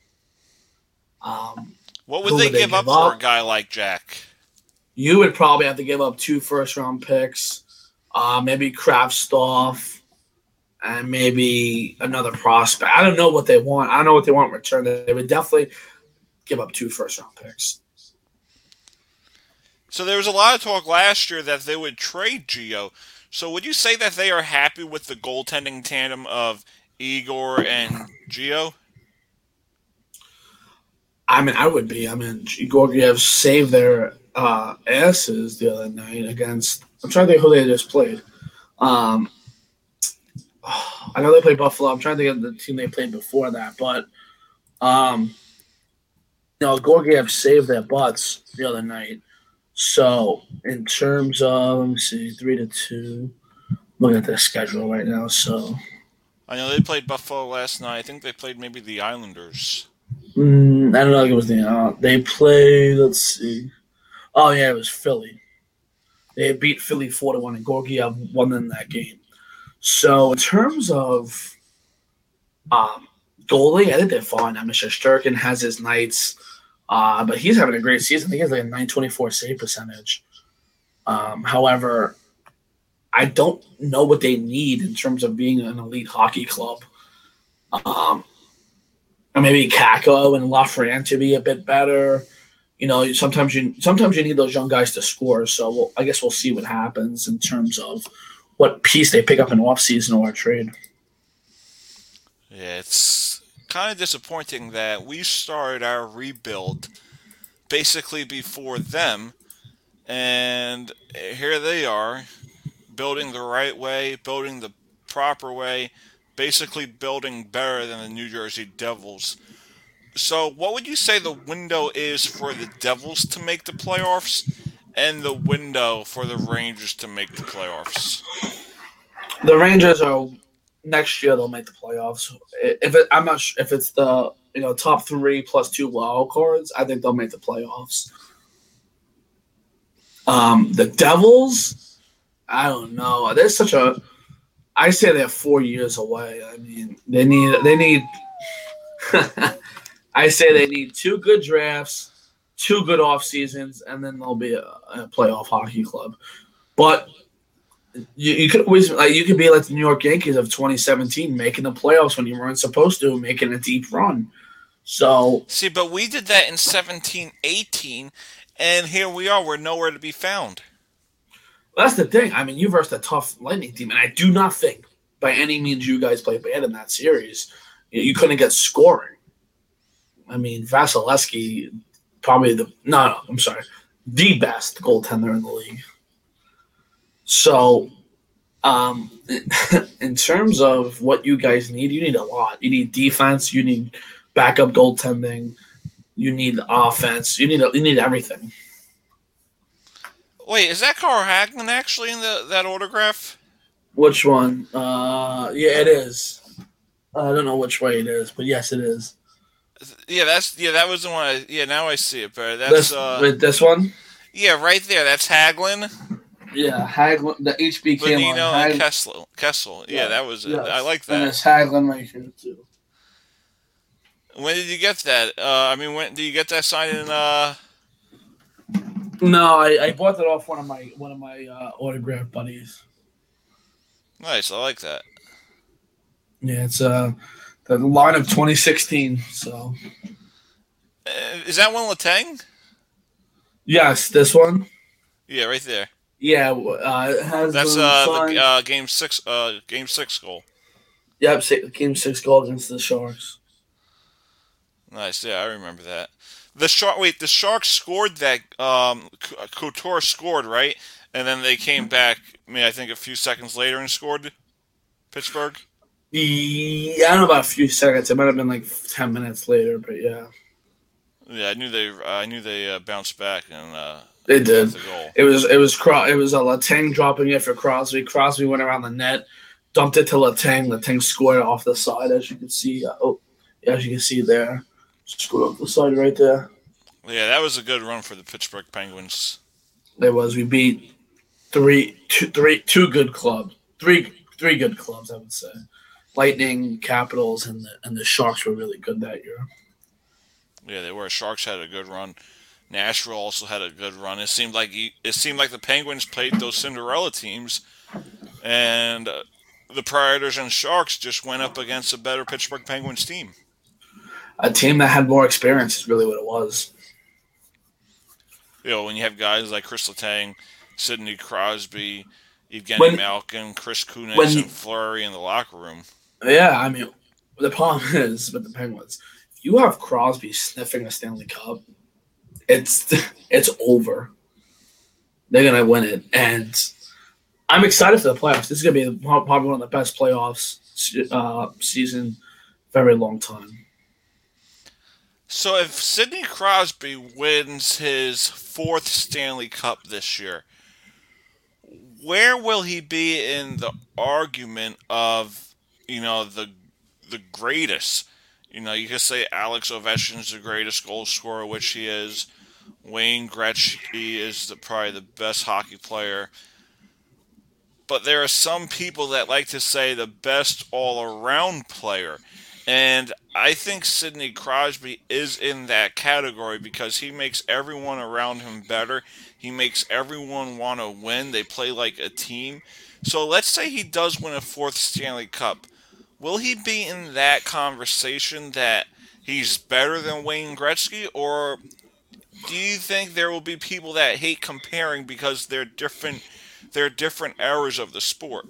Speaker 1: What would they give up for a guy like Jack?
Speaker 2: You would probably have to give up 2 first-round picks, maybe Kravtsov, and maybe another prospect. I don't know what they want. I don't know what they want in return. They would definitely give up 2 first-round picks.
Speaker 1: So there was a lot of talk last year that they would trade Gio. So would you say that they are happy with the goaltending tandem of Igor and Gio?
Speaker 2: I would be. Georgiev saved their asses the other night against. I'm trying to think who they just played. I know they played Buffalo. I'm trying to think of the team they played before that, but Georgiev saved their butts the other night. So in terms of, let me see, 3-2. Look at their schedule right now. So
Speaker 1: I know they played Buffalo last night. I think they played maybe the Islanders.
Speaker 2: I don't know if it was they played. Let's see. Oh yeah, it was Philly. They beat Philly 4-1, and Georgiev won in that game. So in terms of goalie, I think they're fine. Shesterkin has his nights, but he's having a great season. I think he has like a .924 save percentage. However, I don't know what they need in terms of being an elite hockey club. Or maybe Kakko and Lafreniere to be a bit better. Sometimes you need those young guys to score. So I guess we'll see what happens in terms of what piece they pick up in offseason or a trade.
Speaker 1: Yeah, it's kind of disappointing that we started our rebuild basically before them, and here they are, building the right way, building the proper way, basically building better than the New Jersey Devils. So what would you say the window is for the Devils to make the playoffs and the window for the Rangers to make the playoffs?
Speaker 2: The Rangers are next year. They'll make the playoffs. I'm not sure if it's the top 3 plus 2 wild cards. I think they'll make the playoffs. The Devils, I don't know. There's such a. I say they're 4 years away. They need. I say they need 2 good drafts, 2 good off seasons, and then they'll be a playoff hockey club. But you could always you could be like the New York Yankees of 2017, making the playoffs when you weren't supposed to, making a deep run. So
Speaker 1: see, but we did that in 17-18, and here we are. We're nowhere to be found.
Speaker 2: That's the thing. You versed a tough Lightning team, and I do not think by any means you guys played bad in that series. You couldn't get scoring. Vasilevsky, probably the best goaltender in the league. So, in terms of what you guys need, you need a lot. You need defense. You need backup goaltending. You need offense. You need everything.
Speaker 1: Wait, is that Carl Hagelin actually in that autograph?
Speaker 2: Which one? Yeah, it is. I don't know which way it is, but yes, it is.
Speaker 1: Yeah, that was the one. Now I see it, but that's
Speaker 2: this one.
Speaker 1: Yeah, right there. That's Hagelin.
Speaker 2: Yeah, Hagelin, the HBK
Speaker 1: Bonino
Speaker 2: line.
Speaker 1: and Kessel. Yeah, that was it.
Speaker 2: Yes.
Speaker 1: I like that.
Speaker 2: And it's Hagelin right here too.
Speaker 1: When did you get that? When did you get that signed in?
Speaker 2: No, I bought that off one of my autograph buddies.
Speaker 1: Nice, I like that.
Speaker 2: Yeah, it's the line of 2016. So,
Speaker 1: is that one Letang?
Speaker 2: Yes, this one.
Speaker 1: Yeah, right there.
Speaker 2: Yeah, it has
Speaker 1: That's
Speaker 2: signed.
Speaker 1: the game six goal.
Speaker 2: Yep, Game 6 goal against the Sharks.
Speaker 1: Nice, yeah, I remember that. The Sharks scored that. Couture scored, right, and then they came back. I think a few seconds later and scored. Pittsburgh.
Speaker 2: Yeah, I don't know about a few seconds. It might have been like 10 minutes later, but yeah.
Speaker 1: Yeah, I knew they bounced back and
Speaker 2: They did.
Speaker 1: got the goal.
Speaker 2: It was a Letang dropping it for Crosby. Crosby went around the net, dumped it to Letang. Letang scored off the side, as you can see. As you can see there, scored off the side right there.
Speaker 1: Yeah, that was a good run for the Pittsburgh Penguins.
Speaker 2: There was. We beat two good clubs. Three good clubs, I would say. Lightning, Capitals, and the Sharks were really good that year.
Speaker 1: Yeah, they were. Sharks had a good run. Nashville also had a good run. It seemed like the Penguins played those Cinderella teams, and the Predators and Sharks just went up against a better Pittsburgh Penguins team.
Speaker 2: A team that had more experience is really what it was.
Speaker 1: When you have guys like Chris Letang, Sidney Crosby, Evgeny Malkin, Chris Kunitz, and Fleury in the locker room.
Speaker 2: Yeah, I mean, the problem is with the Penguins, if you have Crosby sniffing a Stanley Cup, it's over. They're gonna win it, and I'm excited for the playoffs. This is gonna be probably one of the best playoffs season, very long time.
Speaker 1: So if Sidney Crosby wins his 4th Stanley Cup this year, where will he be in the argument of, the greatest? You could say Alex Ovechkin's the greatest goal scorer, which he is. Wayne Gretzky is probably the best hockey player. But there are some people that like to say the best all-around player. And I think Sidney Crosby is in that category because he makes everyone around him better. He makes everyone want to win. They play like a team. So let's say he does win a 4th Stanley Cup. Will he be in that conversation that he's better than Wayne Gretzky? Or do you think there will be people that hate comparing because they're different eras of the sport?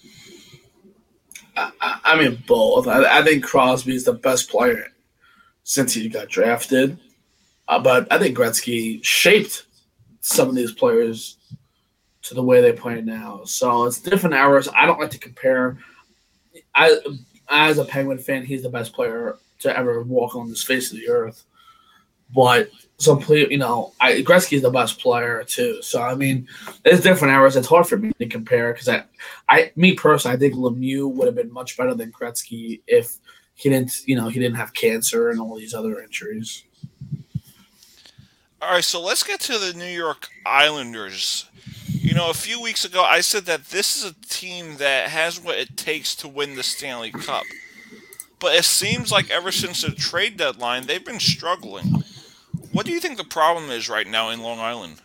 Speaker 2: I mean, both. I think Crosby is the best player since he got drafted. But I think Gretzky shaped some of these players to the way they play now. So it's different eras. I don't like to compare. As a Penguin fan, he's the best player to ever walk on this face of the earth. But Gretzky is the best player too. So I mean, there's different eras. It's hard for me to compare because me personally, I think Lemieux would have been much better than Gretzky if he didn't have cancer and all these other injuries.
Speaker 1: All right, so let's get to the New York Islanders. A few weeks ago, I said that this is a team that has what it takes to win the Stanley Cup. But it seems like ever since the trade deadline, they've been struggling. What do you think the problem is right now in Long Island?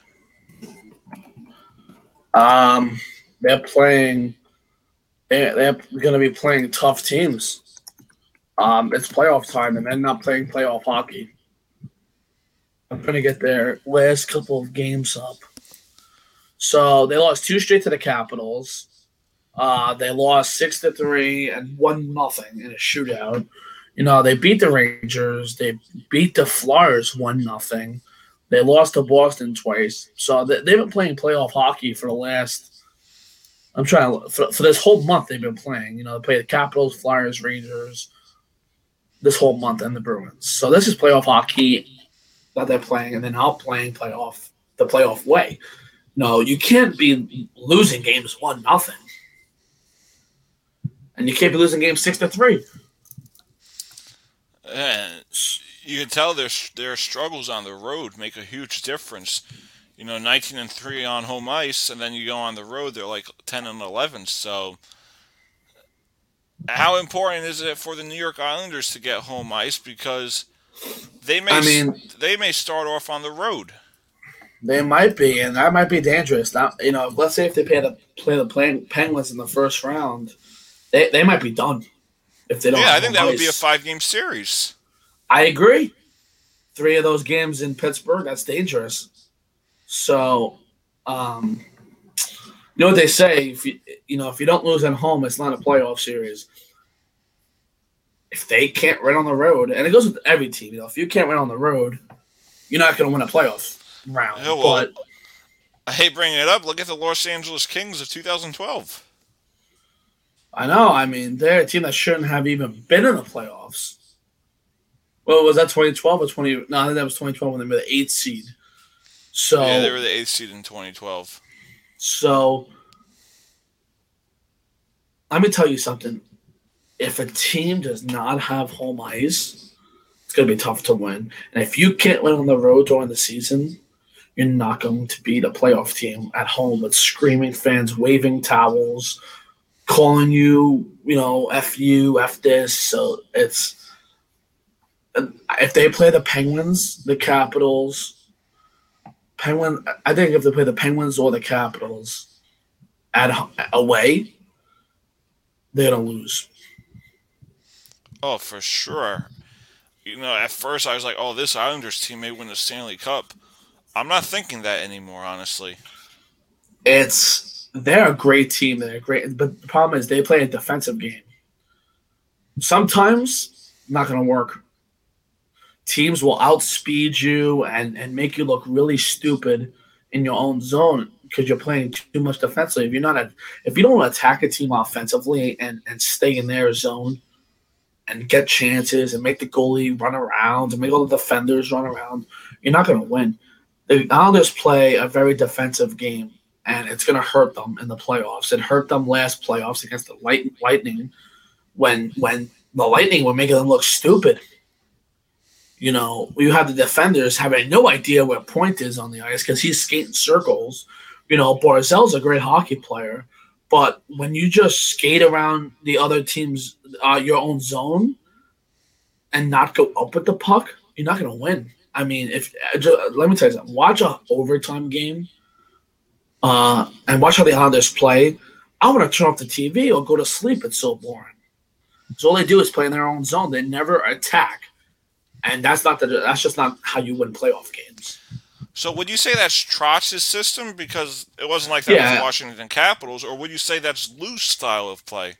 Speaker 2: They're playing. They're going to be playing tough teams. It's playoff time, and they're not playing playoff hockey. I'm going to get their last couple of games up. So they lost 2 straight to the Capitals. They lost 6-3 and 1-0 in a shootout. They beat the Rangers. They beat the Flyers 1-0. They lost to Boston twice. So they've been playing playoff hockey for the last. For this whole month they've been playing. They play the Capitals, Flyers, Rangers. This whole month and the Bruins. So this is playoff hockey that they're playing, and they're now playing the playoff way. No, you can't be losing games 1-0, and you can't be losing games 6-3.
Speaker 1: And you can tell their struggles on the road make a huge difference. 19-3 on home ice, and then you go on the road, they're like 10-11. So, how important is it for the New York Islanders to get home ice because they may start off on the road?
Speaker 2: They might be, and that might be dangerous. Now, let's say if they play the Penguins in the first round, they might be done if they don't.
Speaker 1: Yeah, I think that would be a 5-game series.
Speaker 2: I agree. 3 of those games in Pittsburgh, that's dangerous. So, You know what they say? If you don't lose at home, it's not a playoff series. If they can't win on the road, and it goes with every team, if you can't win on the road, you're not going to win a playoff round.
Speaker 1: Yeah, well, but I hate bringing it up. Look at the Los Angeles Kings of 2012.
Speaker 2: I know. I mean, they're a team that shouldn't have even been in the playoffs. Well, was that 2012 or 20? No, I think that was 2012 when they made the 8th seed. So
Speaker 1: yeah, they were the 8th seed in 2012.
Speaker 2: So let me tell you something. If a team does not have home ice, it's going to be tough to win. And if you can't win on the road during the season, you're not going to beat a playoff team at home with screaming fans, waving towels, calling you, F you, F this. So it's if they play the Penguins, the Capitals, I think if they play the Penguins or the Capitals away, they're going to lose.
Speaker 1: Oh, for sure. At first I was like, oh, this Islanders team may win the Stanley Cup. I'm not thinking that anymore, honestly.
Speaker 2: They're a great team. They're great, but the problem is they play a defensive game. Sometimes not going to work. Teams will outspeed you and make you look really stupid in your own zone because you're playing too much defensively. If you don't attack a team offensively and stay in their zone and get chances and make the goalie run around and make all the defenders run around, you're not going to win. The Islanders play a very defensive game, and it's going to hurt them in the playoffs. It hurt them last playoffs against the Lightning when the Lightning were making them look stupid. You have the defenders having no idea where Point is on the ice because he's skating circles. Barzell's a great hockey player, but when you just skate around the other team's your own zone and not go up with the puck, you're not going to win. I mean, let me tell you something. Watch an overtime game and watch how the Islanders play. I want to turn off the TV or go to sleep. It's so boring. So all they do is play in their own zone. They never attack. And that's just not how you win playoff games.
Speaker 1: So would you say that's Trotz's system because it wasn't like that with the Washington Capitals, or would you say that's Lou's style of play?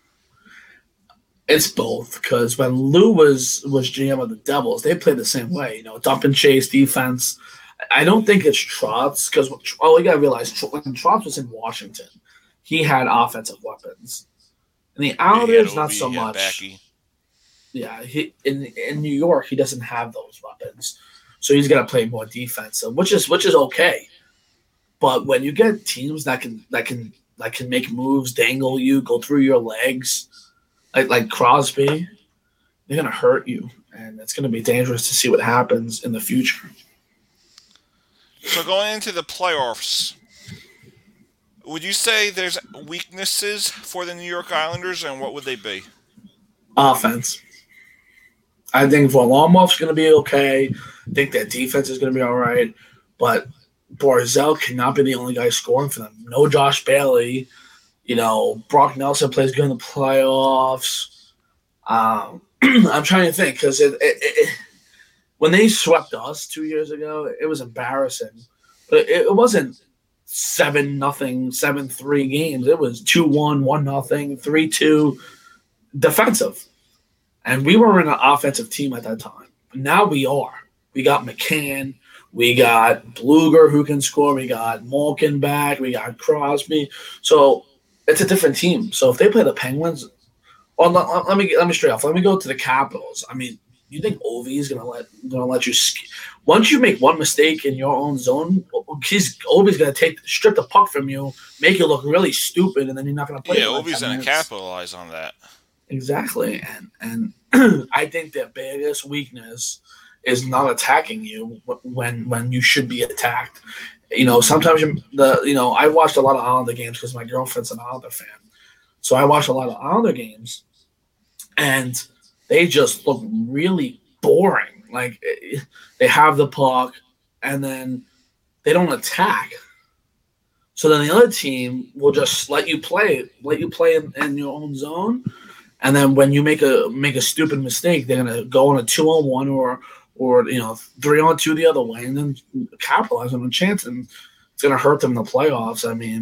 Speaker 2: It's both, because when Lou was GM of the Devils, they played the same way. Dump and chase defense. I don't think it's Trotz because you got to realize when Trotz was in Washington, he had offensive weapons. And the Islanders, not so much.
Speaker 1: Backy.
Speaker 2: Yeah, in New York, he doesn't have those weapons, so he's got to play more defensive, which is okay. But when you get teams that can make moves, dangle you, go through your legs, like Crosby, they're gonna hurt you, and it's gonna be dangerous to see what happens in the future.
Speaker 1: So going into the playoffs, would you say there's weaknesses for the New York Islanders, and what would they be?
Speaker 2: Offense. I think Varlamov's going to be okay. I think their defense is going to be all right. But Barzell cannot be the only guy scoring for them. No Josh Bailey. Brock Nelson plays good in the playoffs. I'm trying to think because when they swept us 2 years ago, it was embarrassing. But it wasn't 7-0, 7-3 games. It was 2-1, 1-0, 3-2 defensive. And we weren't an offensive team at that time. But now we are. We got McCann. We got Bluger who can score. We got Malkin back. We got Crosby. So it's a different team. So if they play the Penguins, let me straight off. Let me go to the Capitals. I mean, you think Ovi is gonna let you? Once you make one mistake in your own zone, Ovi's gonna strip the puck from you, make you look really stupid, and then you're not gonna play.
Speaker 1: Yeah, Ovi's gonna capitalize on that.
Speaker 2: Exactly, and I think their biggest weakness is not attacking you when you should be attacked. Sometimes I watched a lot of Islander games because my girlfriend's an Islander fan, so I watched a lot of Islander games, and they just look really boring. Like they have the puck, and then they don't attack. So then the other team will just let you play in your own zone. And then when you make a stupid mistake, they're gonna go on a 2-on-1 or 3-on-2 the other way, and then capitalize on a chance, and it's gonna hurt them in the playoffs. I mean,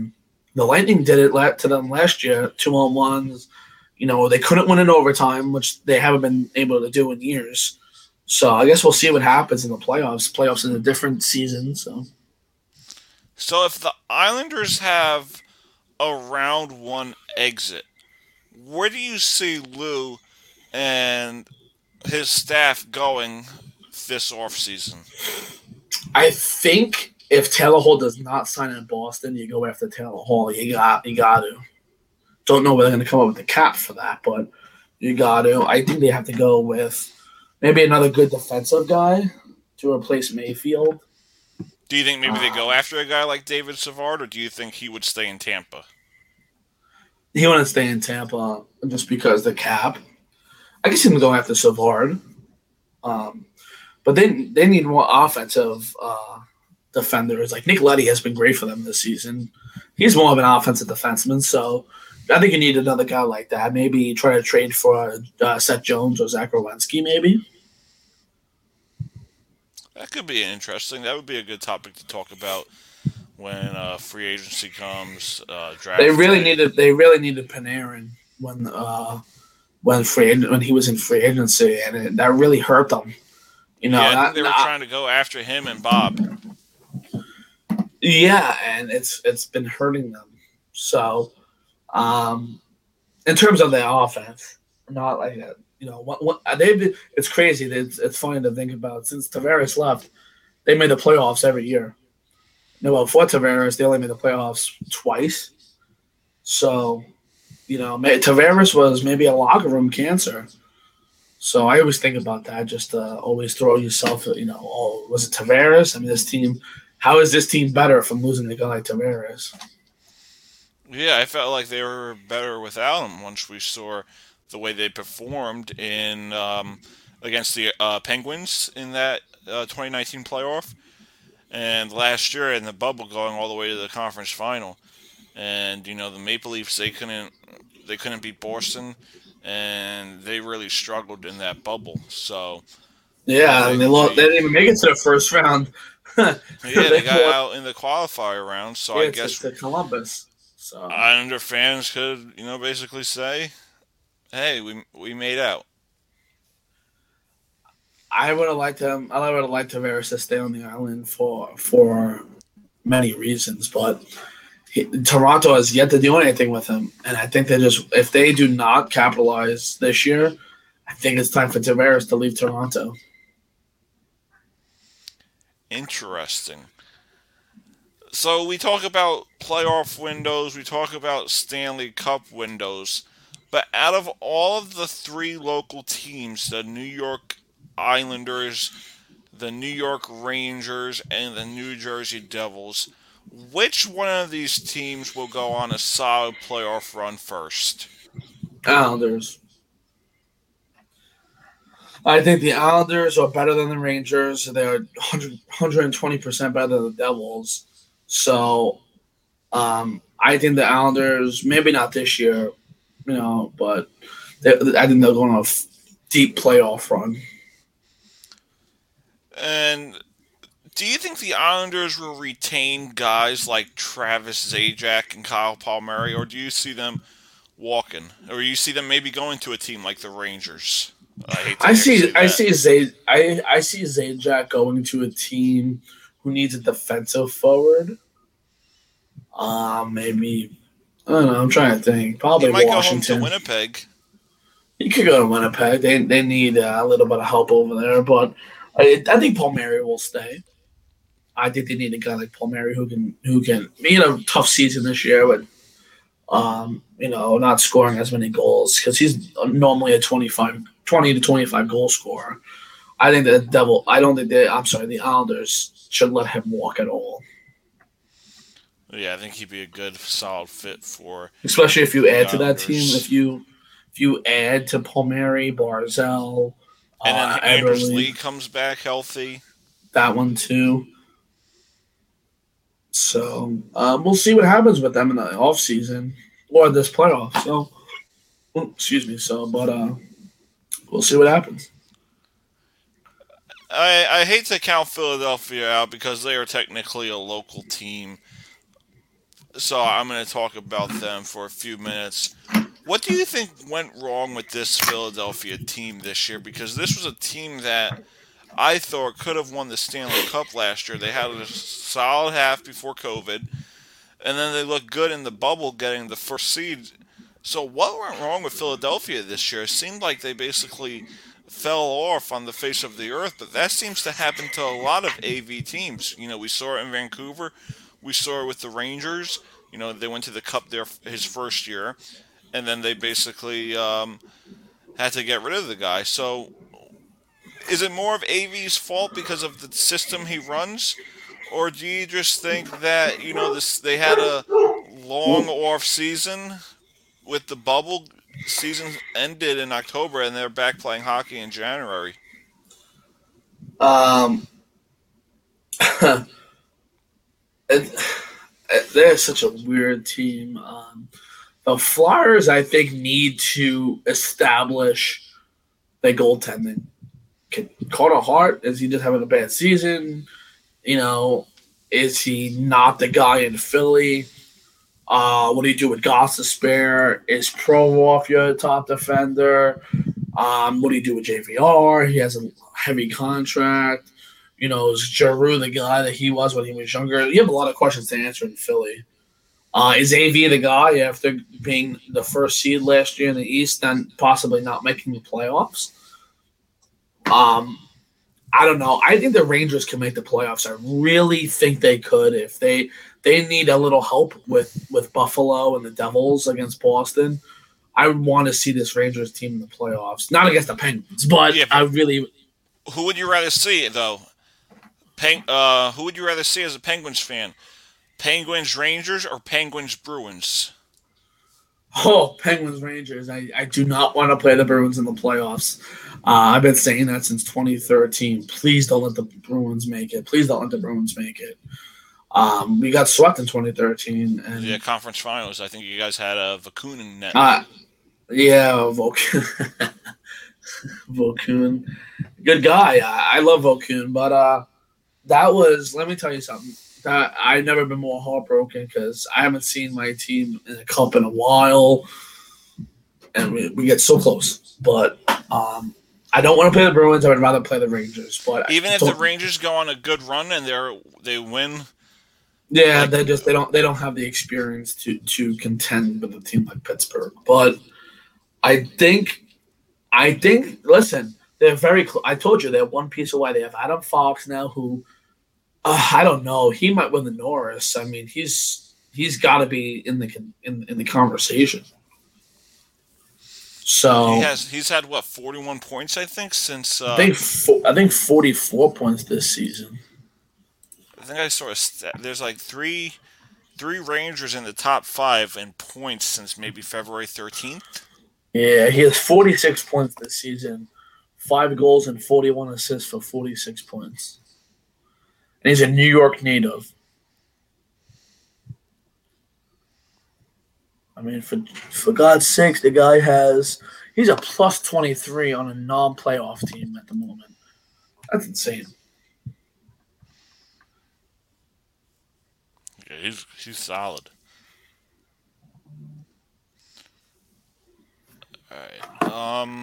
Speaker 2: The Lightning did it to them last year, 2-on-1s. They couldn't win in overtime, which they haven't been able to do in years. So I guess we'll see what happens in the playoffs. Playoffs is a different season, so.
Speaker 1: So if the Islanders have a round one exit, where do you see Lou and his staff going this offseason?
Speaker 2: I think if Taylor Hall does not sign in Boston, you go after Taylor Hall. You got to. Don't know where they're going to come up with the cap for that, but you got to. I think they have to go with maybe another good defensive guy to replace Mayfield.
Speaker 1: Do you think maybe they go after a guy like David Savard, or do you think he would stay in Tampa?
Speaker 2: He want to stay in Tampa just because the cap. I guess he can go after Savard. But they need more offensive defenders. Like Nick Leddy has been great for them this season. He's more of an offensive defenseman, so I think you need another guy like that. Maybe try to trade for Seth Jones or Zach Rowensky, maybe.
Speaker 1: That could be interesting. That would be a good topic to talk about when free agency comes. Draft.
Speaker 2: They really needed Panarin when he was in free agency, and that really hurt them.
Speaker 1: I think they were trying to go after him and Bob.
Speaker 2: Yeah, and it's been hurting them. So, in terms of their offense, not like that. It's crazy. It's funny to think about. Since Tavares left, they made the playoffs every year. Before Tavares, they only made the playoffs twice. So, Tavares was maybe a locker room cancer. So I always think about that, just to always throw yourself, was it Tavares? I mean, this team, how is this team better from losing a guy like Tavares?
Speaker 1: Yeah, I felt like they were better without him once we saw the way they performed in against the Penguins in that 2019 playoff, and last year in the bubble going all the way to the conference final. And the Maple Leafs, they couldn't beat Boston, and they really struggled in that bubble. So
Speaker 2: yeah, and they didn't even make it to the first round.
Speaker 1: Yeah, they got out in the qualifier round. So I guess
Speaker 2: to Columbus. So
Speaker 1: Islander fans could basically say, "Hey, we made out."
Speaker 2: I would have liked him. I would have liked Tavares to stay on the island for many reasons, but Toronto has yet to do anything with him, and I think if they do not capitalize this year, I think it's time for Tavares to leave Toronto.
Speaker 1: Interesting. So we talk about playoff windows, we talk about Stanley Cup windows, but out of all of the three local teams, the New York Islanders, the New York Rangers, and the New Jersey Devils, which one of these teams will go on a solid playoff run first?
Speaker 2: Islanders. I think the Islanders are better than the Rangers. They're 120% better than the Devils. So I think the Islanders, maybe not this year, but I think they'll go on a deep playoff run.
Speaker 1: And do you think the Islanders will retain guys like Travis Zajac and Kyle Palmieri, or do you see them walking, or you see them maybe going to a team like the Rangers? I see
Speaker 2: Zajac going to a team who needs a defensive forward. Maybe I don't know. I'm trying to think. Probably
Speaker 1: he might
Speaker 2: Washington.
Speaker 1: Go home to Winnipeg.
Speaker 2: He could go to Winnipeg. They need a little bit of help over there, but I think Palmieri will stay. I think they need a guy like Palmieri who can be in a tough season this year, but not scoring as many goals because he's normally a 20 to 25 goal scorer. I think the Islanders should let him walk at all.
Speaker 1: Yeah, I think he'd be a good, solid fit for.
Speaker 2: Especially if you add to that team, if you add to Palmieri, Barzal,
Speaker 1: and then Anders
Speaker 2: Eberle,
Speaker 1: Lee comes back healthy.
Speaker 2: That one too. So we'll see what happens with them in the offseason or this playoff. So, excuse me. But we'll see what happens.
Speaker 1: I hate to count Philadelphia out because they are technically a local team. so I'm going to talk about them for a few minutes. What do you think went wrong with this Philadelphia team this year? Because this was a team that I thought could have won the Stanley Cup last year. They had a solid half before COVID, and then they looked good in the bubble getting the first seed. So what went wrong with Philadelphia this year? It seemed like they basically fell off on the face of the earth, but that seems to happen to a lot of AV teams. We saw it in Vancouver. We saw it with the Rangers. They went to the Cup there his first year, and then they basically had to get rid of the guy. So is it more of AV's fault because of the system he runs, or do you just think that they had a long off season with the bubble season ended in October and they're back playing hockey in January?
Speaker 2: Um, they're such a weird team. The Flyers, I think, need to establish their goaltending. Carter Hart, is he just having a bad season? Is he not the guy in Philly? What do you do with Gostisbehere? Is Provorov your top defender? What do you do with JVR? He has a heavy contract. Is Giroux the guy that he was when he was younger? You have a lot of questions to answer in Philly. Is AV the guy after being the first seed last year in the East and possibly not making the playoffs? I don't know. I think the Rangers can make the playoffs. I really think they could if they need a little help with Buffalo and the Devils against Boston. I want to see this Rangers team in the playoffs. Not against the Penguins, but
Speaker 1: Yeah,
Speaker 2: I really.
Speaker 1: Who would you rather see, though? Who would you rather see as a Penguins fan? Penguins Rangers or Penguins Bruins?
Speaker 2: Oh, Penguins Rangers. I do not want to play the Bruins in the playoffs. I've been saying that since 2013. Please don't let the Bruins make it. Please don't let the Bruins make it. We got swept in 2013. And
Speaker 1: Yeah, conference finals. I think you guys had a Vakunin net.
Speaker 2: Yeah, Vokun. Good guy. I love Vokun, but that was, let me tell you something. That I've never been more heartbroken because I haven't seen my team in a cup in a while, and we get so close. But I don't want to play the Bruins. I would rather play the Rangers. But
Speaker 1: even if the Rangers go on a good run and they win,
Speaker 2: yeah, they don't have the experience to contend with a team like Pittsburgh. But I think listen, they're very. I told you they're one piece away. They have Adam Fox now, who. I don't know. He might win the Norris. I mean, he's got to be in the conversation. So
Speaker 1: he's had what 41 points I think since.
Speaker 2: I think 44 points this season.
Speaker 1: I think I saw there's like three Rangers in the top 5 in points since maybe February 13th.
Speaker 2: Yeah, he has 46 points this season, 5 goals and 41 assists for 46 points. And he's a New York native. I mean, for God's sakes, the guy he's a plus 23 on a non-playoff team at the moment. That's insane.
Speaker 1: Yeah, he's solid. All right.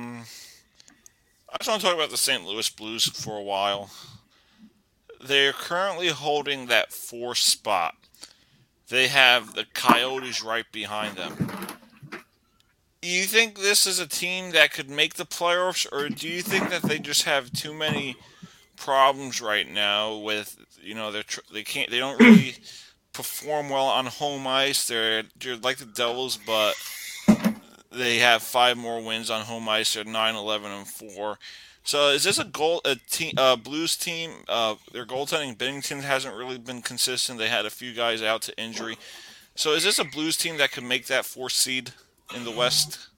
Speaker 1: I just want to talk about the St. Louis Blues for a while. They're currently holding that 4th spot. They have the Coyotes right behind them. Do you think this is a team that could make the playoffs, or do you think that they just have too many problems right now with they don't really perform well on home ice? They're like the Devils, but they have 5 more wins on home ice. They're 9-11-4. So is this a Blues team? Their goaltending, Binnington hasn't really been consistent. They had a few guys out to injury. So is this a Blues team that could make that 4th seed in the West?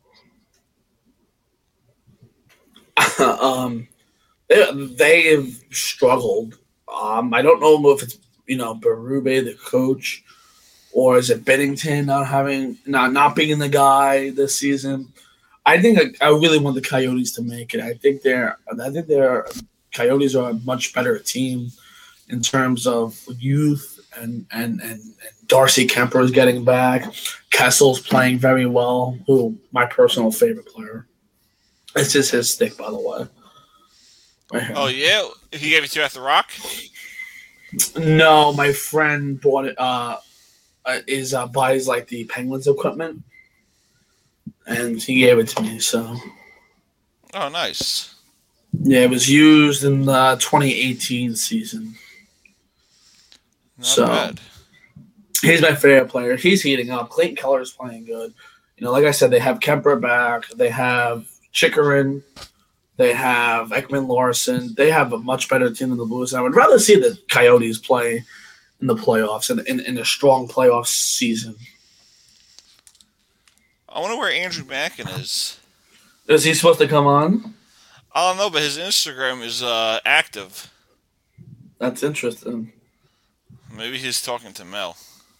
Speaker 2: They've struggled. I don't know if it's Berube, the coach, or is it Binnington not being the guy this season. I think I really want the Coyotes to make it. I think their Coyotes are a much better team in terms of youth and Darcy Kemper is getting back. Kessel's playing very well. Who my personal favorite player. It's just his stick, by the way. Right here.
Speaker 1: Oh yeah, he gave it to you at the Rock.
Speaker 2: No, my friend bought it. Buys like the Penguins equipment, and he gave it to me. So
Speaker 1: Oh, nice.
Speaker 2: yeah, it was used in the 2018 season.
Speaker 1: Not
Speaker 2: So
Speaker 1: bad.
Speaker 2: he's my favorite player. He's heating up. Clayton Keller is playing good. Like I said, they have Kemper back. They have Chikrin. They have Ekman Larson. They have a much better team than the Blues. And I would rather see the Coyotes play in the playoffs and in a strong playoff season.
Speaker 1: I wonder where Andrew Mackin is.
Speaker 2: Is he supposed to come on?
Speaker 1: I don't know, but his Instagram is active.
Speaker 2: That's interesting.
Speaker 1: Maybe he's talking to Mel.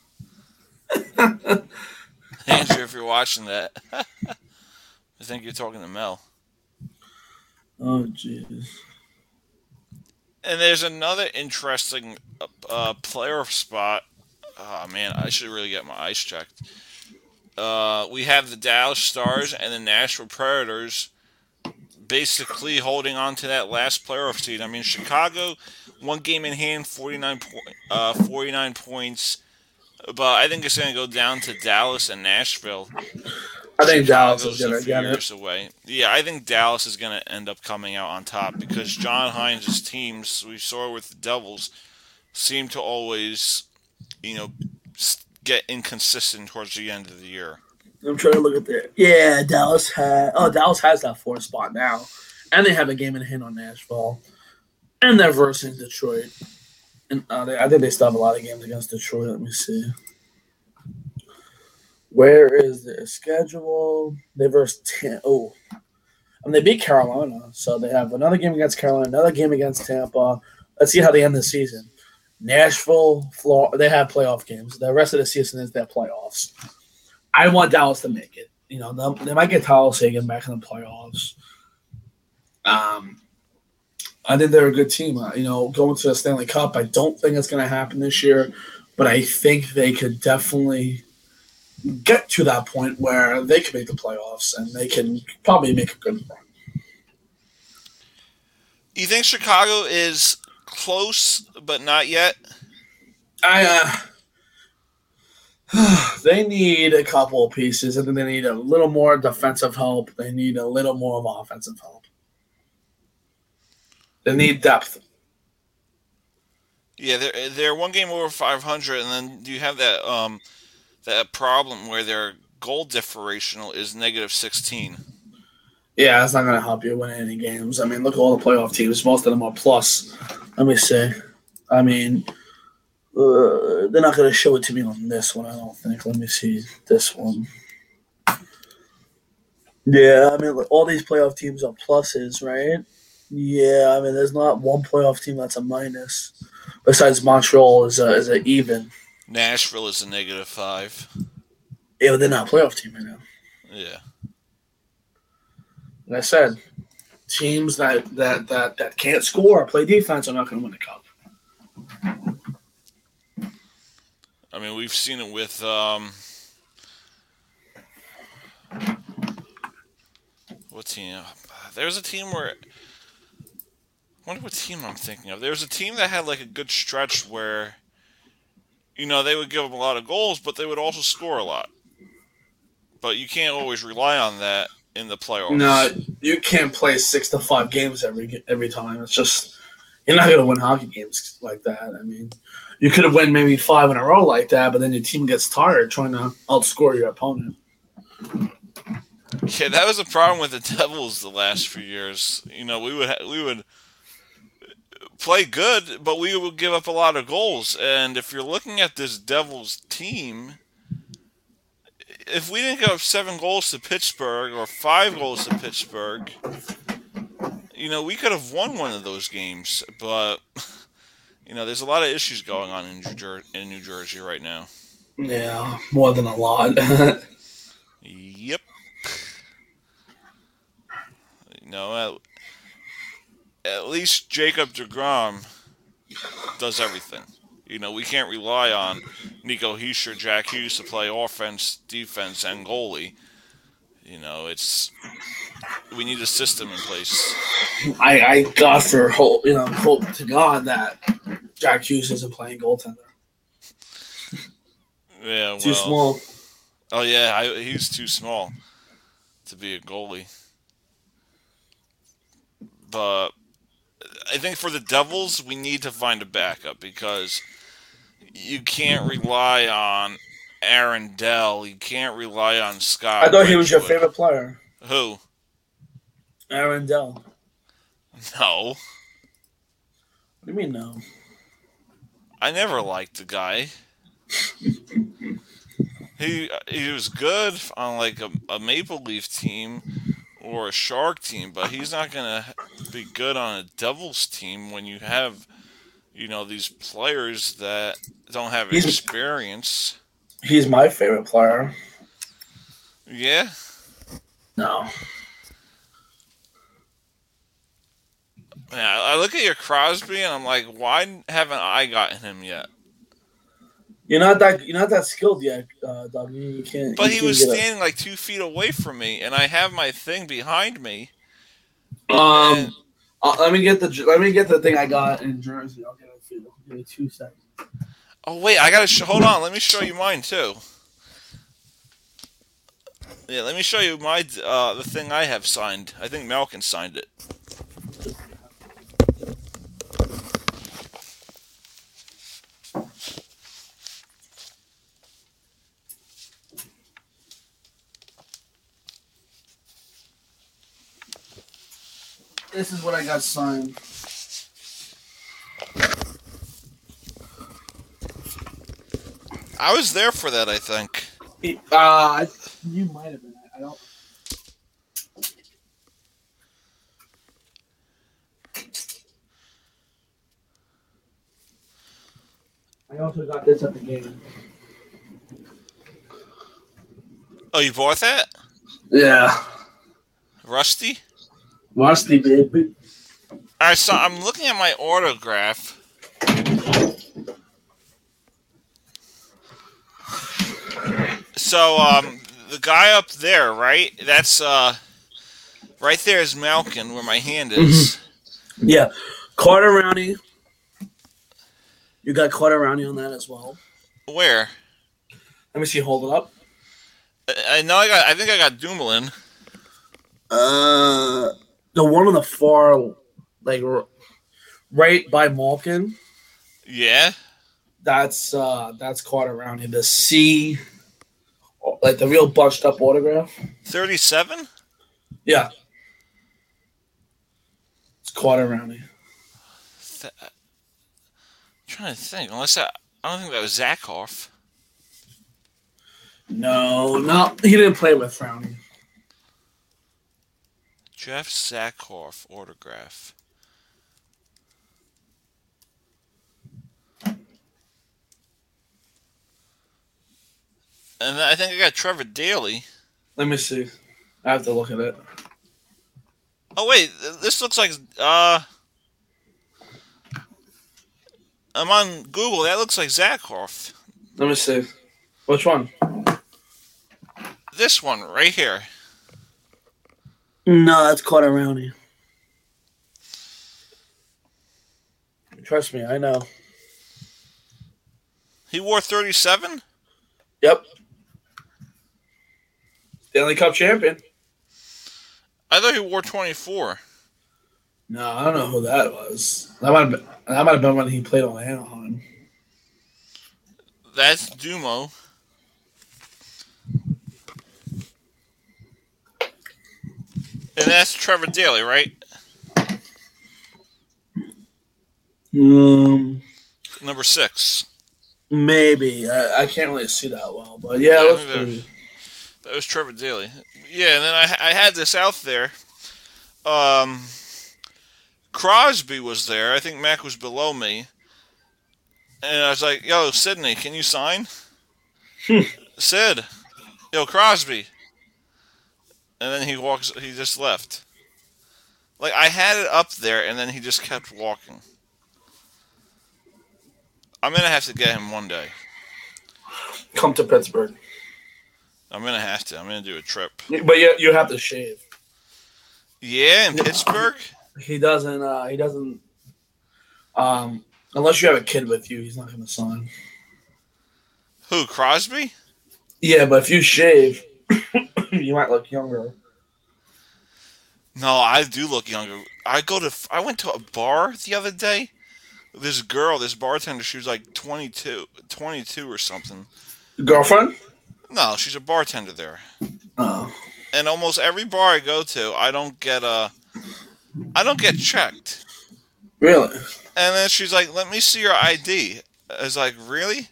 Speaker 1: Andrew, if you're watching that, I think you're talking to Mel.
Speaker 2: Oh, jeez.
Speaker 1: And there's another interesting playoff spot. Oh, man, I should really get my eyes checked. We have the Dallas Stars and the Nashville Predators basically holding on to that last playoff seed. I mean, Chicago, one game in hand, 49 points. But I think it's going to go down to Dallas and Nashville.
Speaker 2: I think Dallas
Speaker 1: Chicago's
Speaker 2: is going
Speaker 1: a
Speaker 2: to
Speaker 1: few
Speaker 2: get
Speaker 1: years
Speaker 2: it.
Speaker 1: away. Yeah, I think Dallas is going to end up coming out on top because John Hines' teams, we saw with the Devils, seem to always, get inconsistent towards the end of the year.
Speaker 2: I'm trying to look at that. Yeah, Dallas has that fourth spot now. And they have a game in hand on Nashville. And they're versing Detroit. And I think they still have a lot of games against Detroit. Let me see. Where is their schedule? They verse 10. Oh. They beat Carolina. So they have another game against Carolina, another game against Tampa. Let's see how they end the season. Nashville, Florida, they have playoff games. The rest of the season is their playoffs. I want Dallas to make it. They might get Tyler Seguin back in the playoffs. I think they're a good team. Going to the Stanley Cup, I don't think it's going to happen this year, but I think they could definitely get to that point where they can make the playoffs and they can probably make a good run.
Speaker 1: You think Chicago is close, but not yet?
Speaker 2: They need a couple of pieces, and then they need a little more defensive help. They need a little more of offensive help. They need depth.
Speaker 1: Yeah, they're one game over 500, and then you have that problem where their goal differential is -16.
Speaker 2: Yeah, that's not going to help you win any games. I mean, look at all the playoff teams. Most of them are plus. Let me see. I mean, they're not going to show it to me on this one, I don't think. Let me see this one. Yeah, I mean, all these playoff teams are pluses, right? Yeah, I mean, there's not one playoff team that's a minus. Besides Montreal is an even.
Speaker 1: Nashville is a -5.
Speaker 2: Yeah, but they're not a playoff team right now.
Speaker 1: Yeah.
Speaker 2: Like I said, teams that can't score or play defense are not going to win the cup.
Speaker 1: I mean, we've seen it with what team? There's a team where I wonder what team I'm thinking of. There was a team that had like a good stretch where they would give them a lot of goals, but they would also score a lot. But you can't always rely on that in the playoffs.
Speaker 2: No, you can't play 6-5 games every time. It's just you're not going to win hockey games like that. I mean, you could have won maybe 5 in a row like that, but then your team gets tired trying to outscore your opponent.
Speaker 1: Yeah, that was a problem with the Devils the last few years. We would play good, but we would give up a lot of goals. And if you're looking at this Devils team, if we didn't give up 7 goals to Pittsburgh or 5 goals to Pittsburgh, we could have won one of those games. But there's a lot of issues going on in New Jersey right now.
Speaker 2: Yeah, more than a lot.
Speaker 1: Yep. At least Jacob deGrom does everything. We can't rely on Nico Heischer, Jack Hughes to play offense, defense, and goalie. We need a system in place.
Speaker 2: I got for hope, hope to God that Jack Hughes isn't playing goaltender.
Speaker 1: Yeah,
Speaker 2: Too small.
Speaker 1: Oh yeah, he's too small to be a goalie. But I think for the Devils, we need to find a backup because you can't rely on Aaron Dell. You can't rely on Scott.
Speaker 2: I thought he was your
Speaker 1: Wedgwood.
Speaker 2: favorite player.
Speaker 1: Who?
Speaker 2: Aaron Dell.
Speaker 1: No.
Speaker 2: What do you mean no?
Speaker 1: I never liked the guy. He was good on like a Maple Leaf team or a Shark team, but he's not gonna be good on a Devils team when you have these players that don't have experience.
Speaker 2: He's my favorite player.
Speaker 1: Yeah.
Speaker 2: No.
Speaker 1: Yeah, I look at your Crosby and I'm like, why haven't I gotten him yet?
Speaker 2: You're not that skilled yet, Doug. You can't.
Speaker 1: But
Speaker 2: you
Speaker 1: he
Speaker 2: can't
Speaker 1: was
Speaker 2: get
Speaker 1: standing like 2 feet away from me, and I have my thing behind me.
Speaker 2: Let me get the thing I got in Jersey. I'll get it for you. Give me 2 seconds.
Speaker 1: Oh wait, I gotta hold on. Let me show you mine too. Yeah, let me show you the thing I have signed. I think Malkin signed it.
Speaker 2: This is what I got signed.
Speaker 1: I was there for that, I think.
Speaker 2: You might have been. I don't. I also got this at the game.
Speaker 1: Oh, you bought that?
Speaker 2: Yeah.
Speaker 1: Rusty?
Speaker 2: Rusty, baby.
Speaker 1: Alright, so I'm looking at my autograph. So, the guy up there, right? That's, right there is Malkin, where my hand is.
Speaker 2: Yeah. Carter Rowney. You got Carter Rowney on that as well.
Speaker 1: Where?
Speaker 2: Let me see. Hold it up.
Speaker 1: I know I think I got Dumoulin.
Speaker 2: The one on the far, like, right by Malkin.
Speaker 1: Yeah?
Speaker 2: That's Carter Rowney. The C, like the real bunched up autograph.
Speaker 1: 37?
Speaker 2: Yeah. It's Carter Rowney.
Speaker 1: I'm trying to think. I don't think that was Zakhoff.
Speaker 2: No, he didn't play with Rowney.
Speaker 1: Jeff Zakhoff autograph. And I think I got Trevor Daley.
Speaker 2: Let me see. I have to look at it.
Speaker 1: Oh wait, this looks like I'm on Google. That looks like Zakhoff.
Speaker 2: Let me see. Which one?
Speaker 1: This one right here.
Speaker 2: No, that's Carter Rowney. Trust me, I know.
Speaker 1: He wore 37?
Speaker 2: Yep. Stanley Cup champion.
Speaker 1: I thought he wore 24.
Speaker 2: No, I don't know who that was. That might have been when he played on Anaheim.
Speaker 1: That's Dumo. And that's Trevor Daley, right? Number 6.
Speaker 2: Maybe. I can't really see that well, but yeah, it looks pretty.
Speaker 1: That was Trevor Daley. Yeah, and then I had this out there. Crosby was there. I think Mac was below me. And I was like, yo, Sydney, can you sign? Sid. Yo, Crosby. And then he just left. Like, I had it up there, and then he just kept walking. I'm gonna have to get him one day.
Speaker 2: Come to Pittsburgh.
Speaker 1: I'm gonna have to. I'm gonna do a trip.
Speaker 2: But you have to shave.
Speaker 1: Yeah, in Pittsburgh.
Speaker 2: He doesn't. He doesn't. Unless you have a kid with you, he's not going to sign.
Speaker 1: Who, Crosby?
Speaker 2: Yeah, but if you shave, you might look younger.
Speaker 1: No, I do look younger. I went to a bar the other day. This girl, this bartender, she was like 22 or something.
Speaker 2: Girlfriend?
Speaker 1: No, she's a bartender there.
Speaker 2: Oh.
Speaker 1: And almost every bar I go to, I don't get checked.
Speaker 2: Really?
Speaker 1: And then she's like, "Let me see your ID." I was like, "Really?"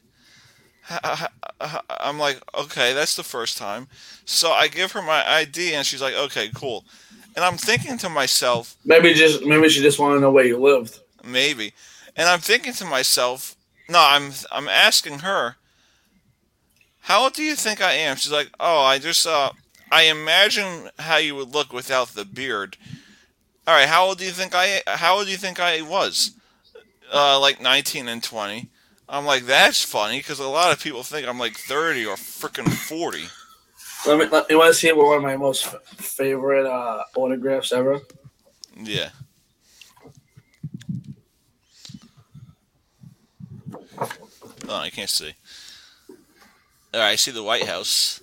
Speaker 1: I'm like, "Okay, that's the first time." So I give her my ID, and she's like, "Okay, cool." And I'm thinking to myself,
Speaker 2: maybe she just wanted to know where you lived.
Speaker 1: Maybe. And I'm thinking to myself, no, I'm asking her, "How old do you think I am?" She's like, "Oh, I imagine how you would look without the beard." All right, how old do you think I was? Like 19 and 20. I'm like, that's funny because a lot of people think I'm like 30 or freaking 40.
Speaker 2: You want to see one of my most favorite autographs ever?
Speaker 1: Yeah. Oh, I can't see. All right, I see the White House.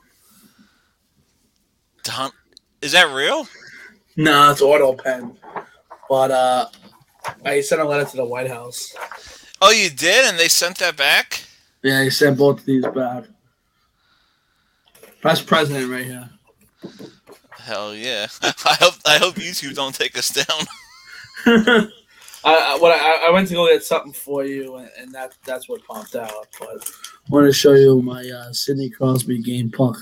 Speaker 1: Is that real?
Speaker 2: No, it's auto pen. But I sent a letter to the White House.
Speaker 1: Oh, you did, and they sent that back?
Speaker 2: Yeah, I sent both of these back. That's president right here.
Speaker 1: Hell yeah! I hope you two don't take us down.
Speaker 2: I went to go get something for you, and that's what popped out. But I want to show you my Sidney Crosby game puck.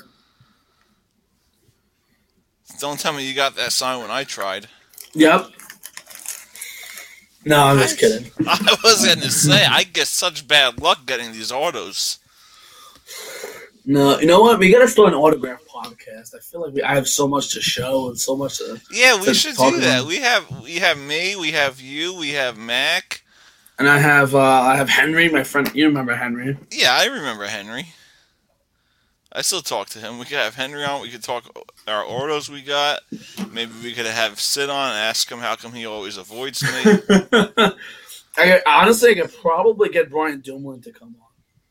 Speaker 1: Don't tell me you got that sign when I tried.
Speaker 2: Yep. No, I'm just kidding.
Speaker 1: I was going to say, I get such bad luck getting these autos.
Speaker 2: No, you know what? We got to start an autograph podcast. I feel like I have so much to show and so much to.
Speaker 1: Yeah, we should do that.
Speaker 2: About.
Speaker 1: We have me, we have you, we have Mac,
Speaker 2: and I have Henry, my friend. You remember Henry?
Speaker 1: Yeah, I remember Henry. I still talk to him. We could have Henry on. We could talk our autos we got. Maybe we could have Sid on and ask him how come he always avoids me.
Speaker 2: Honestly, I could probably get Brian Dumoulin to come on.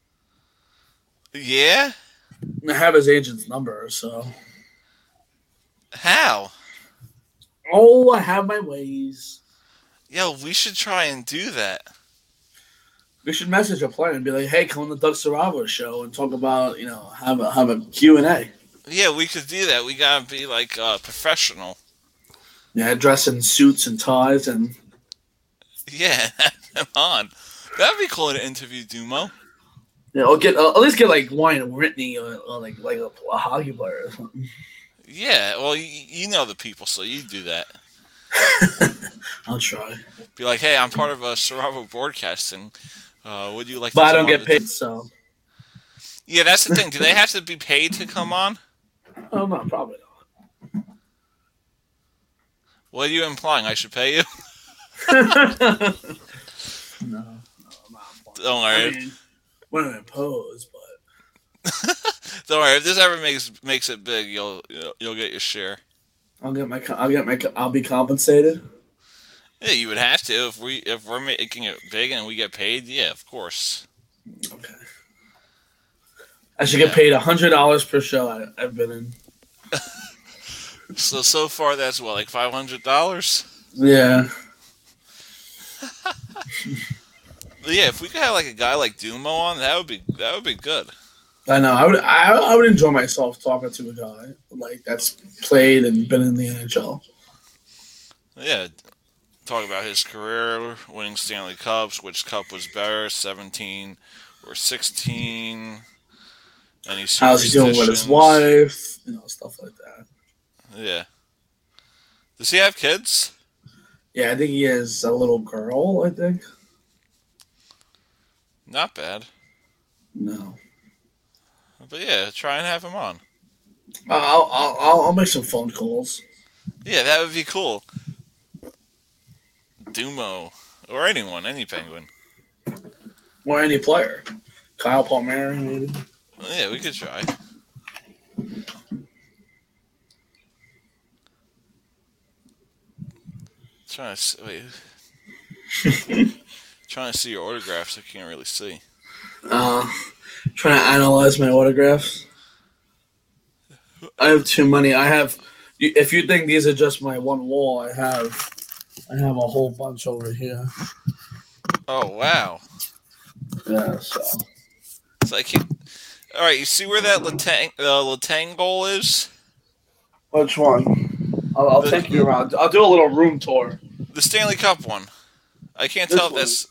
Speaker 1: Yeah?
Speaker 2: I have his agent's number, so.
Speaker 1: How?
Speaker 2: Oh, I have my ways.
Speaker 1: Yo, we should try and do that.
Speaker 2: We should message a player and be like, "Hey, come on the Doug Saravo show and talk about, have a Q&A."
Speaker 1: Yeah, we could do that. We gotta be like professional.
Speaker 2: Yeah, dress in suits and ties and.
Speaker 1: Yeah, come on. That'd be cool to interview Dumo.
Speaker 2: Yeah, or at least get like Wayne Whitney or like a hockey player or something.
Speaker 1: Yeah, well, you know the people, so you do that.
Speaker 2: I'll try.
Speaker 1: Be like, "Hey, I'm part of Saravo Broadcasting. Would you like?"
Speaker 2: But I don't get paid, so.
Speaker 1: Yeah, that's the thing. Do they have to be paid to come on?
Speaker 2: Oh no, probably not.
Speaker 1: What are you implying? I should pay you?
Speaker 2: No,
Speaker 1: Don't worry.
Speaker 2: I mean, wouldn't impose, but.
Speaker 1: Don't worry. If this ever makes it big, you'll get your share.
Speaker 2: I'll be compensated.
Speaker 1: Yeah, you would have to if we're making it big and we get paid. Yeah, of course.
Speaker 2: Okay. I should get paid $100 per show I've been in.
Speaker 1: So far that's what, like $500?
Speaker 2: Yeah.
Speaker 1: Yeah, if we could have like a guy like Dumo on, that would be good.
Speaker 2: I know. I would enjoy myself talking to a guy like that's played and been in the NHL.
Speaker 1: Yeah, talk about his career, winning Stanley Cups, which cup was better, 17 or 16.
Speaker 2: How's he doing with his wife? Stuff like that.
Speaker 1: Yeah. Does he have kids?
Speaker 2: Yeah, I think he has a little girl, I think.
Speaker 1: Not bad.
Speaker 2: No.
Speaker 1: But yeah, try and have him on.
Speaker 2: I'll make some phone calls.
Speaker 1: Yeah, that would be cool. Dumo. Or anyone, any Penguin.
Speaker 2: Or any player. Kyle Palmieri, maybe.
Speaker 1: Yeah, we could try. Trying to wait. Trying to see your autographs. I can't really see.
Speaker 2: Trying to analyze my autographs. I have too many. If you think these are just my one wall, I have a whole bunch over here.
Speaker 1: Oh wow.
Speaker 2: Yeah, so.
Speaker 1: So I can't. All right, you see where that Letang goal is?
Speaker 2: Which one? I'll take you around. I'll do a little room tour.
Speaker 1: The Stanley Cup one. I can't
Speaker 2: This
Speaker 1: tell if
Speaker 2: one.
Speaker 1: that's.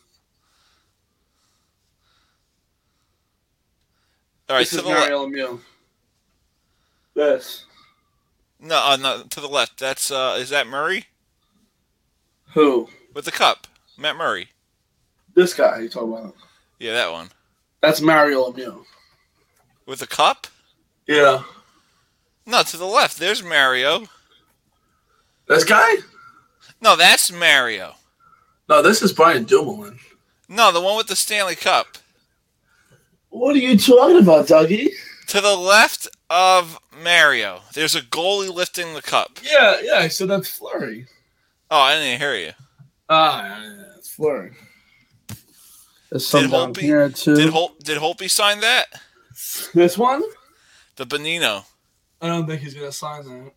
Speaker 1: All right,
Speaker 2: This is Mario Lemieux. This.
Speaker 1: No, to the left. That's is that Murray
Speaker 2: Who?
Speaker 1: with the cup? Matt Murray.
Speaker 2: This guy you talking about?
Speaker 1: Yeah, that one
Speaker 2: That's Mario Lemieux.
Speaker 1: with the cup.
Speaker 2: Yeah.
Speaker 1: No, to the left. There's Mario.
Speaker 2: This guy?
Speaker 1: No, that's Mario.
Speaker 2: No, this is Brian Dumoulin.
Speaker 1: No, the one with the Stanley Cup.
Speaker 2: What are you talking about, Dougie?
Speaker 1: To the left of Mario, there's a goalie lifting the cup.
Speaker 2: Yeah, so that's Fleury.
Speaker 1: Oh, I didn't hear you.
Speaker 2: Yeah, it's Fleury. There's some down here, too.
Speaker 1: Did Holtby sign that?
Speaker 2: This one?
Speaker 1: The Bonino.
Speaker 2: I don't think he's going to sign that.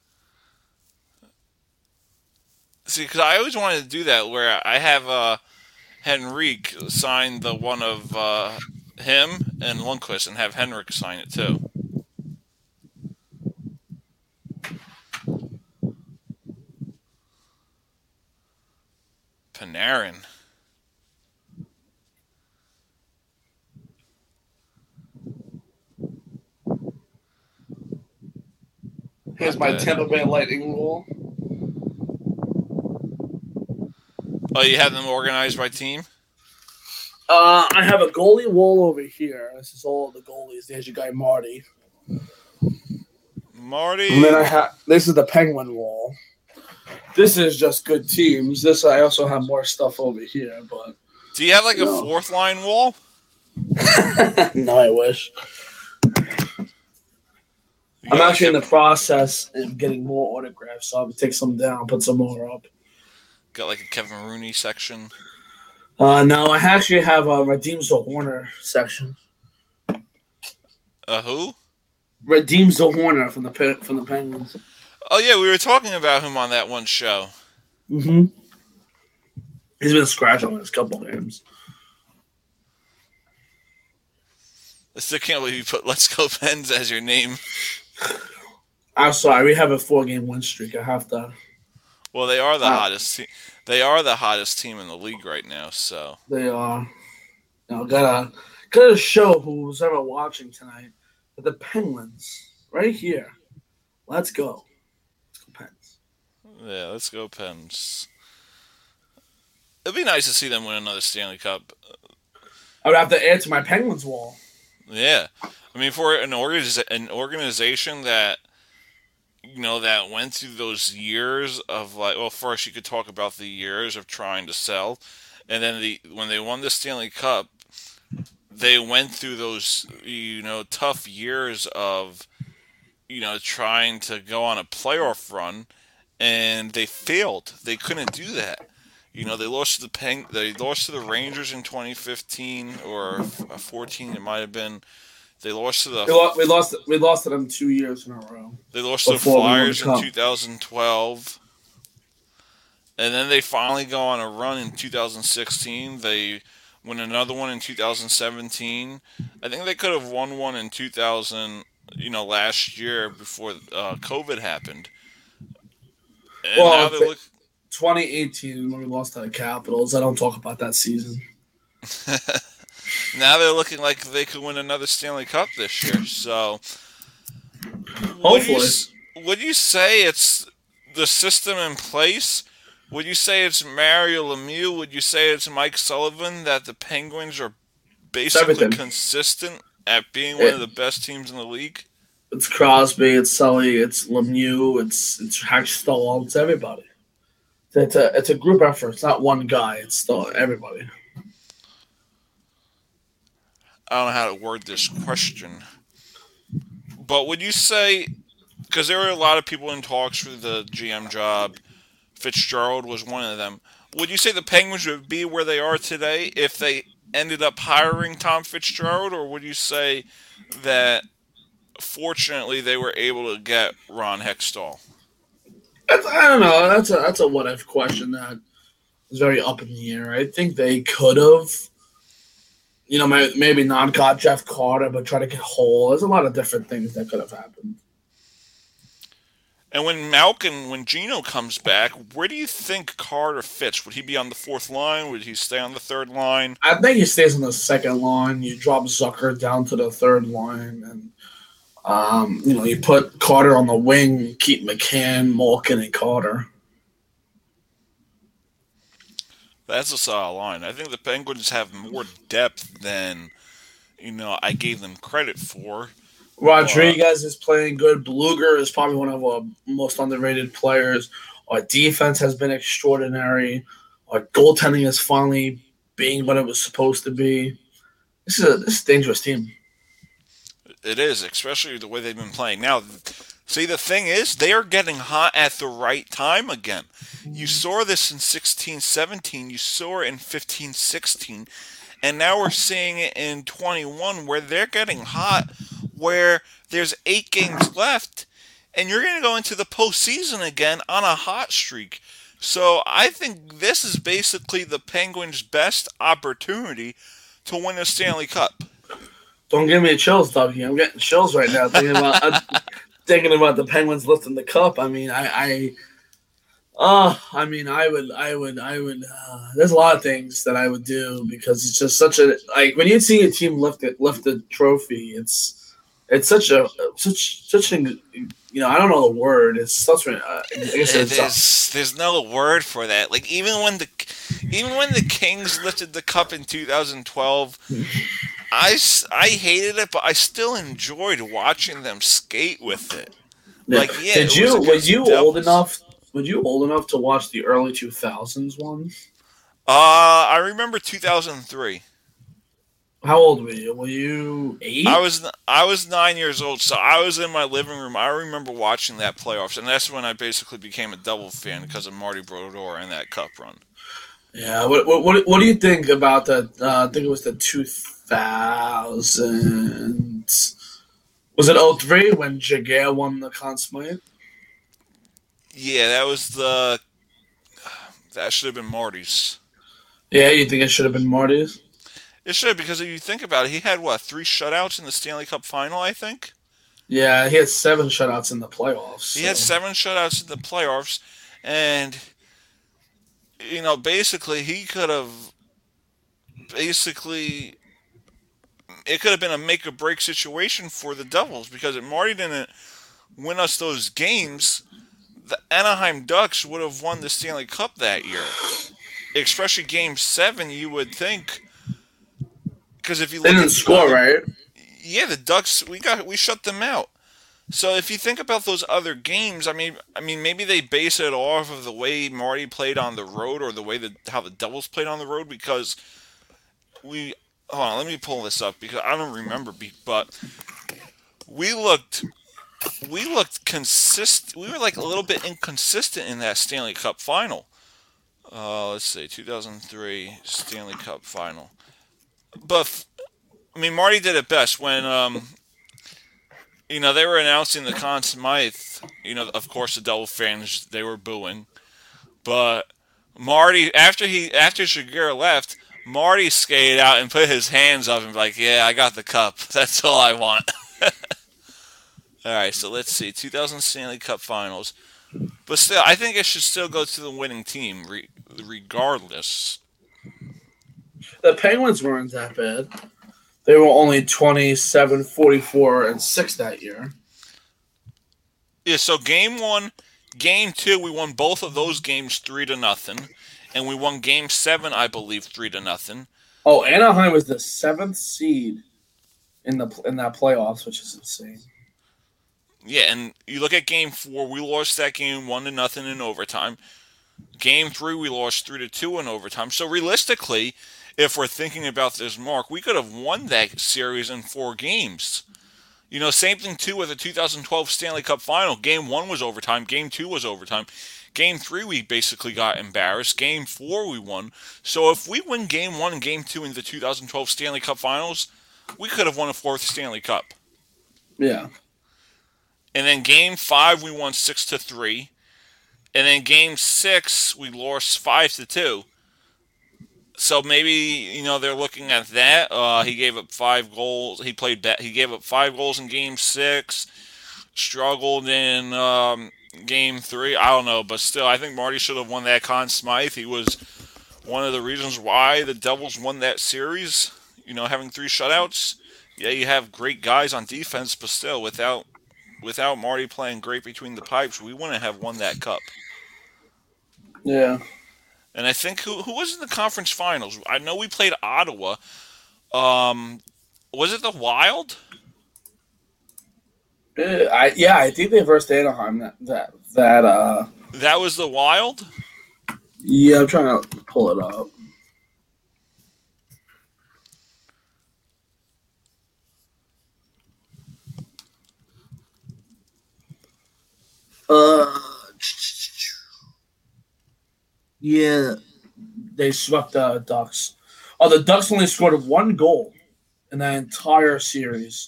Speaker 1: See, because I always wanted to do that where I have Henrique sign the one of him and Lundqvist and have Henrik sign it too. Panarin.
Speaker 2: Here's my Tampa Bay Lightning wall.
Speaker 1: Oh, you have them organized by team?
Speaker 2: I have a goalie wall over here. This is all of the goalies. There's your guy Marty.
Speaker 1: Marty.
Speaker 2: And then this is the Penguin wall. This is just good teams. This I also have more stuff over here, but
Speaker 1: do you have like a fourth line wall?
Speaker 2: No, I wish. I'm actually in the process of getting more autographs, so I'm gonna take some down, put some more up.
Speaker 1: Got like a Kevin Rooney section.
Speaker 2: No, I actually have a Redeems the Horner section.
Speaker 1: Who?
Speaker 2: Redeems the Horner from the Penguins.
Speaker 1: Oh yeah, we were talking about him on that one show.
Speaker 2: Mm-hmm. He's been scratched on his couple games.
Speaker 1: I still can't believe you put "Let's Go Pens" as your name.
Speaker 2: I'm sorry, we have a 4-game win streak. I have to.
Speaker 1: Well, they are the hottest team. They are the hottest team in the league right now. So
Speaker 2: they are. Gotta show who's ever watching tonight that the Penguins right here. Let's go. Let's go Pens.
Speaker 1: Yeah, let's go Pens. It'd be nice to see them win another Stanley Cup.
Speaker 2: I would have to add to my Penguins wall.
Speaker 1: Yeah, I mean, for an organization that that went through those years of first you could talk about the years of trying to sell, and then when they won the Stanley Cup, they went through those tough years of trying to go on a playoff run, and they failed. They couldn't do that. They lost to the Rangers in 2015 or 14. It might have been. They lost to the.
Speaker 2: We lost to them 2 years in a row.
Speaker 1: They lost to the Flyers in 2012, and then they finally go on a run in 2016. They win another one in 2017. I think they could have won one in 2000. Last year before COVID happened. And now they look.
Speaker 2: 2018 when we lost to the Capitals. I don't talk about that season.
Speaker 1: Now they're looking like they could win another Stanley Cup this year. So,
Speaker 2: hopefully,
Speaker 1: would you say it's the system in place? Would you say it's Mario Lemieux? Would you say it's Mike Sullivan that the Penguins are basically consistent at being one of the best teams in the league?
Speaker 2: It's Crosby, it's Sully, it's Lemieux, it's Hextall, it's everybody. It's a group effort. It's not one guy. It's still everybody.
Speaker 1: I don't know how to word this question, but would you say, because there were a lot of people in talks for the GM job, Fitzgerald was one of them. Would you say the Penguins would be where they are today if they ended up hiring Tom Fitzgerald, or would you say that fortunately they were able to get Ron Hextall?
Speaker 2: I don't know. That's a what if question that is very up in the air. I think they could have, maybe not got Jeff Carter, but try to get Hole. There's a lot of different things that could have happened.
Speaker 1: And when Gino comes back, where do you think Carter fits? Would he be on the fourth line? Would he stay on the third line?
Speaker 2: I think he stays on the second line. You drop Zucker down to the third line, and you put Carter on the wing, keep McCann, Malkin, and Carter.
Speaker 1: That's a solid line. I think the Penguins have more depth than I gave them credit for.
Speaker 2: Rodriguez is playing good. Bluger is probably one of our most underrated players. Our defense has been extraordinary. Our goaltending is finally being what it was supposed to be. This is a dangerous team.
Speaker 1: It is, especially the way they've been playing. Now, see, the thing is, they are getting hot at the right time again. You saw this in 16-17. You saw it in 15-16. And now we're seeing it in 21 where they're getting hot, where there's 8 games left, and you're going to go into the postseason again on a hot streak. So I think this is basically the Penguins' best opportunity to win a Stanley Cup.
Speaker 2: Don't give me chills, W. I'm getting chills right now thinking about the Penguins lifting the cup. I mean, I would. There's a lot of things that I would do because it's just such a when you see a team lift the trophy, it's such a I don't know the word. It's such a.
Speaker 1: There's no word for that. Like even when the Kings lifted the cup in 2012, I hated it, but I still enjoyed watching them skate with it. Like yeah,
Speaker 2: were you old enough to watch the early 2000s ones?
Speaker 1: I remember 2003.
Speaker 2: How old were you? Were you 8?
Speaker 1: I was 9 years old, so I was in my living room. I remember watching that playoffs, and that's when I basically became a Devil fan because of Marty Brodeur and that cup run.
Speaker 2: Yeah. What do you think about that? I think it was the 2000s. Was it 03 when Jaguar won the Conn Smythe?
Speaker 1: Yeah, that should have been Marty's.
Speaker 2: Yeah, you think it should have been Marty's?
Speaker 1: It should, because if you think about it, he had, 3 shutouts in the Stanley Cup final, I think?
Speaker 2: Yeah, he had 7 shutouts in the playoffs. So.
Speaker 1: He had 7 shutouts in the playoffs, and, basically, he could have, it could have been a make-or-break situation for the Devils, because if Marty didn't win us those games, the Anaheim Ducks would have won the Stanley Cup that year. Especially Game 7, you would think. Because if you look,
Speaker 2: they didn't score, right?
Speaker 1: Yeah, the Ducks, we shut them out. So if you think about those other games, I mean, maybe they base it off of the way Marty played on the road or the way how the Devils played on the road. Because hold on, let me pull this up because I don't remember, but we looked consistent. We were like a little bit inconsistent in that Stanley Cup final. Let's see, 2003 Stanley Cup final. But Marty did it best when they were announcing the Conn Smythe. Of course, the Devil fans, they were booing. But Marty, after Jaguar left, Marty skated out and put his hands up and be like, "Yeah, I got the cup. That's all I want." All right, so let's see, 2000 Stanley Cup Finals. But still, I think it should still go to the winning team, regardless.
Speaker 2: The Penguins weren't that bad. They were only 27, 44, and 6 that year.
Speaker 1: Yeah, so Game 1, Game 2, we won both of those games 3-0. And we won Game 7, I believe, 3-0.
Speaker 2: Oh, Anaheim was the 7th seed in that playoffs, which is insane.
Speaker 1: Yeah, and you look at Game 4, we lost that game 1-0 in overtime. Game 3, we lost 3-2 in overtime. So realistically, if we're thinking about this, Mark, we could have won that series in 4 games. Same thing too with the 2012 Stanley Cup Final. Game 1 was overtime. Game 2 was overtime. Game 3 we basically got embarrassed. Game 4 we won. So if we win Game 1 and Game 2 in the 2012 Stanley Cup Finals, we could have won a 4th Stanley Cup.
Speaker 2: Yeah.
Speaker 1: And then Game 5 we won 6-3. And then Game 6 we lost 5-2. So maybe they're looking at that. He gave up 5 goals. He gave up 5 goals in Game 6. Struggled in Game 3. I don't know, but still, I think Marty should have won that Conn Smythe. He was one of the reasons why the Devils won that series. Having 3 shutouts. Yeah, you have great guys on defense, but still, without Marty playing great between the pipes, we wouldn't have won that cup.
Speaker 2: Yeah.
Speaker 1: And I think who was in the conference finals? I know we played Ottawa. Was it the Wild?
Speaker 2: I think they versed Anaheim. That
Speaker 1: was the Wild.
Speaker 2: Yeah, I'm trying to pull it up. Yeah, they swept the Ducks. Oh, the Ducks only scored 1 goal in that entire series.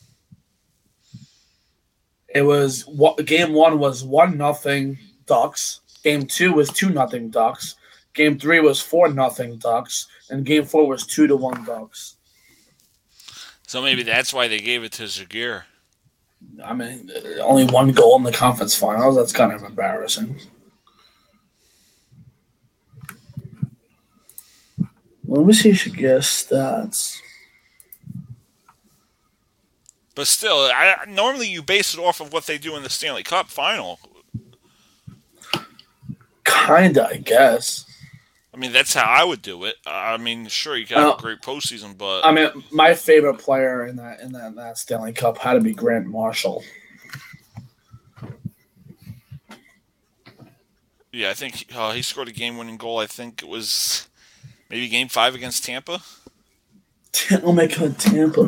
Speaker 2: It was Game 1 was 1-0 Ducks. Game 2 was 2-0 Ducks. Game 3 was 4-0 Ducks, and Game 4 was 2-1 Ducks.
Speaker 1: So maybe that's why they gave it to Zaguirre.
Speaker 2: I mean, only 1 goal in the conference finals. That's kind of embarrassing. Let me see if she gets stats.
Speaker 1: But still, normally you base it off of what they do in the Stanley Cup final.
Speaker 2: Kinda, I guess.
Speaker 1: I mean, that's how I would do it. I mean, sure, you can have a great postseason, but
Speaker 2: I mean, my favorite player in that Stanley Cup had to be Grant Marshall.
Speaker 1: Yeah, I think he scored a game-winning goal. I think it was maybe Game 5 against Tampa.
Speaker 2: Oh my God, Tampa!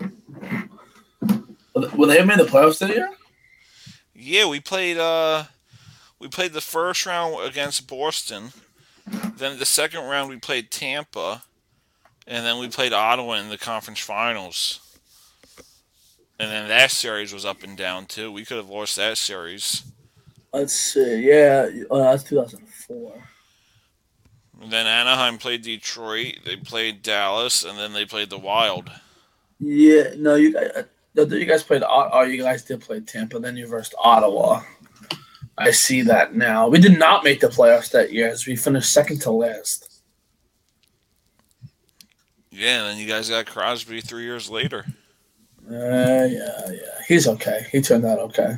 Speaker 2: Will they have made the playoffs that year?
Speaker 1: Yeah, we played the first round against Boston. Then the second round we played Tampa, and then we played Ottawa in the conference finals. And then that series was up and down too. We could have lost that series.
Speaker 2: Let's see. Yeah, that's 2004.
Speaker 1: And then Anaheim played Detroit. They played Dallas, and then they played the Wild.
Speaker 2: Yeah, no, you guys played. Oh, you guys did play Tampa. Then you versed Ottawa. I see that now. We did not make the playoffs that year as we finished second to last.
Speaker 1: Yeah, and then you guys got Crosby 3 years later.
Speaker 2: Yeah. He's okay. He turned out okay.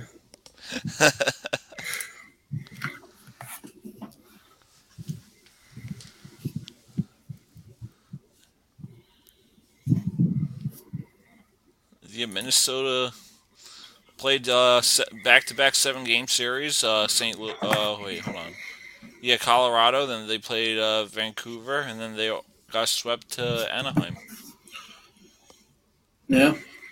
Speaker 1: Yeah, Minnesota played back-to-back 7-game series. St. Louis. Wait, hold on. Yeah, Colorado. Then they played Vancouver, and then they got swept to Anaheim.
Speaker 2: Yeah.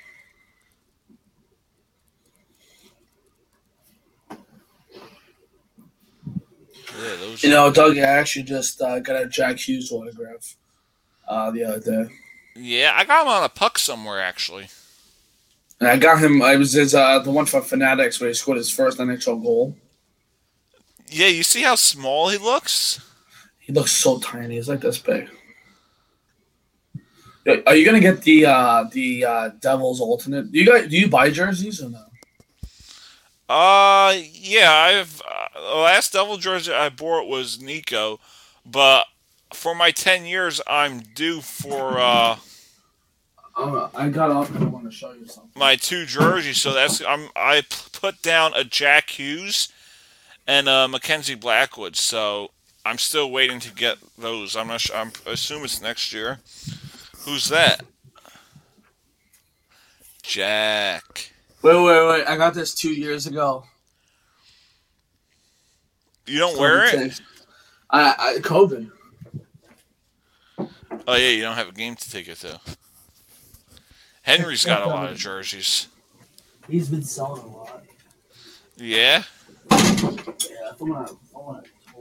Speaker 2: Doug, I actually just got a Jack Hughes autograph the other day.
Speaker 1: Yeah, I got him on a puck somewhere, actually.
Speaker 2: And I got him. It was the one from Fanatics where he scored his first NHL goal.
Speaker 1: Yeah, you see how small he looks?
Speaker 2: He looks so tiny. He's like this big. Are you gonna get the Devils alternate? Do you buy jerseys or no?
Speaker 1: Yeah. I've the last Devil jersey I bought was Nico, but for my 10 years, I'm due for
Speaker 2: I got off and I want to show you something.
Speaker 1: My 2 jerseys, so I put down a Jack Hughes and a Mackenzie Blackwood, so I'm still waiting to get those. I'm not sure. I assume it's next year. Who's that? Jack.
Speaker 2: Wait! I got this 2 years ago.
Speaker 1: You don't wear it?
Speaker 2: I COVID.
Speaker 1: Oh yeah, you don't have a game to take it to. Henry's got a lot of jerseys.
Speaker 2: He's been selling a lot.
Speaker 1: Yeah.
Speaker 2: Yeah, I'm gonna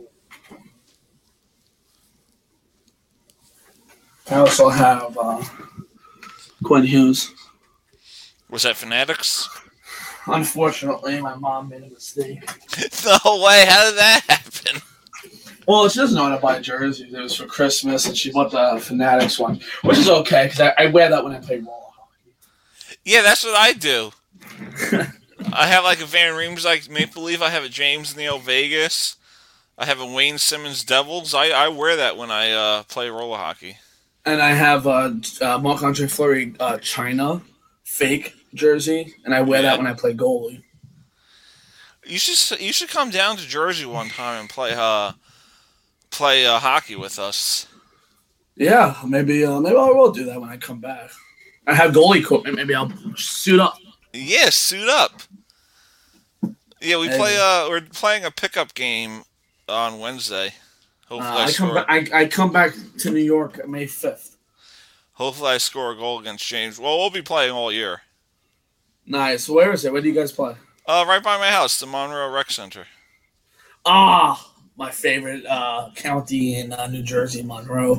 Speaker 2: I also have Quinn Hughes.
Speaker 1: Was that Fanatics?
Speaker 2: Unfortunately, my mom made a mistake.
Speaker 1: No way. How did that happen?
Speaker 2: Well, she doesn't know how to buy jerseys. It was for Christmas, and she bought the Fanatics one, which is okay because I wear that when I play roller hockey.
Speaker 1: Yeah, that's what I do. I have like a Van Riemsdyk Maple Leaf. I have a James Neal Vegas. I have a Wayne Simmons Devils. I wear that when I play roller hockey.
Speaker 2: And I have Marc-Andre Fleury China fake jersey, and I wear that when I play goalie.
Speaker 1: You should come down to Jersey one time and play hockey with us.
Speaker 2: Yeah, maybe I will do that when I come back. I have goalie equipment. Maybe I'll suit up.
Speaker 1: Yeah, suit up. Yeah, we're playing a pickup game on Wednesday. Hopefully
Speaker 2: I come back to New York May 5th.
Speaker 1: Hopefully I score a goal against James. Well, we'll be playing all year.
Speaker 2: Nice. Where is it? Where do you guys play?
Speaker 1: Right by my house, the Monroe Rec Center.
Speaker 2: Ah, my favorite county in New Jersey, Monroe.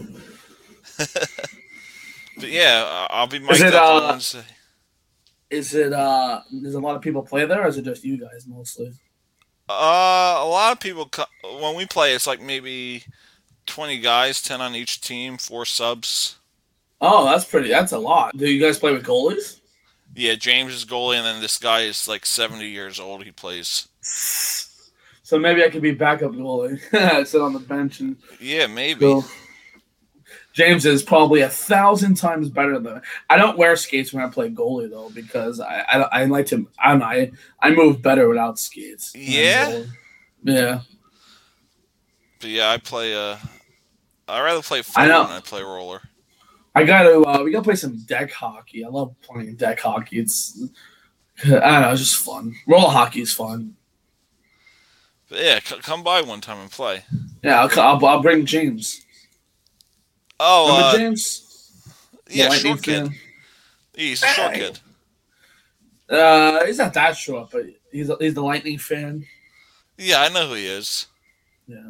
Speaker 1: But yeah, I'll be mic'd up on Wednesday.
Speaker 2: Does a lot of people play there, or is it just you guys mostly?
Speaker 1: A lot of people, when we play, it's like maybe 20 guys, 10 on each team, 4 subs.
Speaker 2: Oh, that's a lot. Do you guys play with goalies?
Speaker 1: Yeah, James is goalie, and then this guy is like 70 years old. He plays.
Speaker 2: So maybe I could be backup goalie. Sit on the bench and
Speaker 1: yeah, maybe.
Speaker 2: Go. James is probably 1,000 times better than. I don't wear skates when I play goalie though because I like to. I move better without skates.
Speaker 1: Yeah.
Speaker 2: Yeah.
Speaker 1: But yeah, I rather play foot when I play roller.
Speaker 2: We gotta play some deck hockey. I love playing deck hockey. It's just fun. Roller hockey is fun.
Speaker 1: But yeah, come by one time and play.
Speaker 2: Yeah, I'll bring James.
Speaker 1: Oh,
Speaker 2: remember James?
Speaker 1: Yeah, short kid. He's a short kid.
Speaker 2: He's not that short, but he's the Lightning fan.
Speaker 1: Yeah, I know who he is.
Speaker 2: Yeah.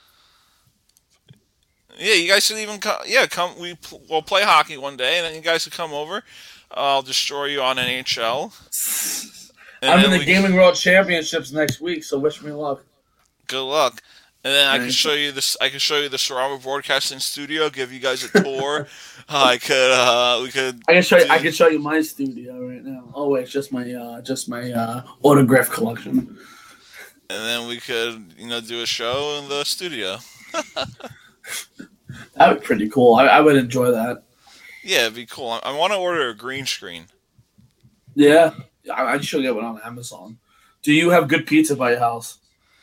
Speaker 1: Yeah, you guys should even come. Yeah, we'll play hockey one day, and then you guys can come over. I'll destroy you on NHL.
Speaker 2: I'm in the Gaming World Championships next week, so wish me luck.
Speaker 1: Good luck. And then I can show you this. I can show you the Sarama Broadcasting Studio. Give you guys a tour. I can
Speaker 2: show you my studio right now. Oh wait, it's just my autograph collection.
Speaker 1: And then we could do a show in the studio.
Speaker 2: That would be pretty cool. I would enjoy that.
Speaker 1: Yeah, it'd be cool. I want to order a green screen.
Speaker 2: Yeah, I should get one on Amazon. Do you have good pizza by your house?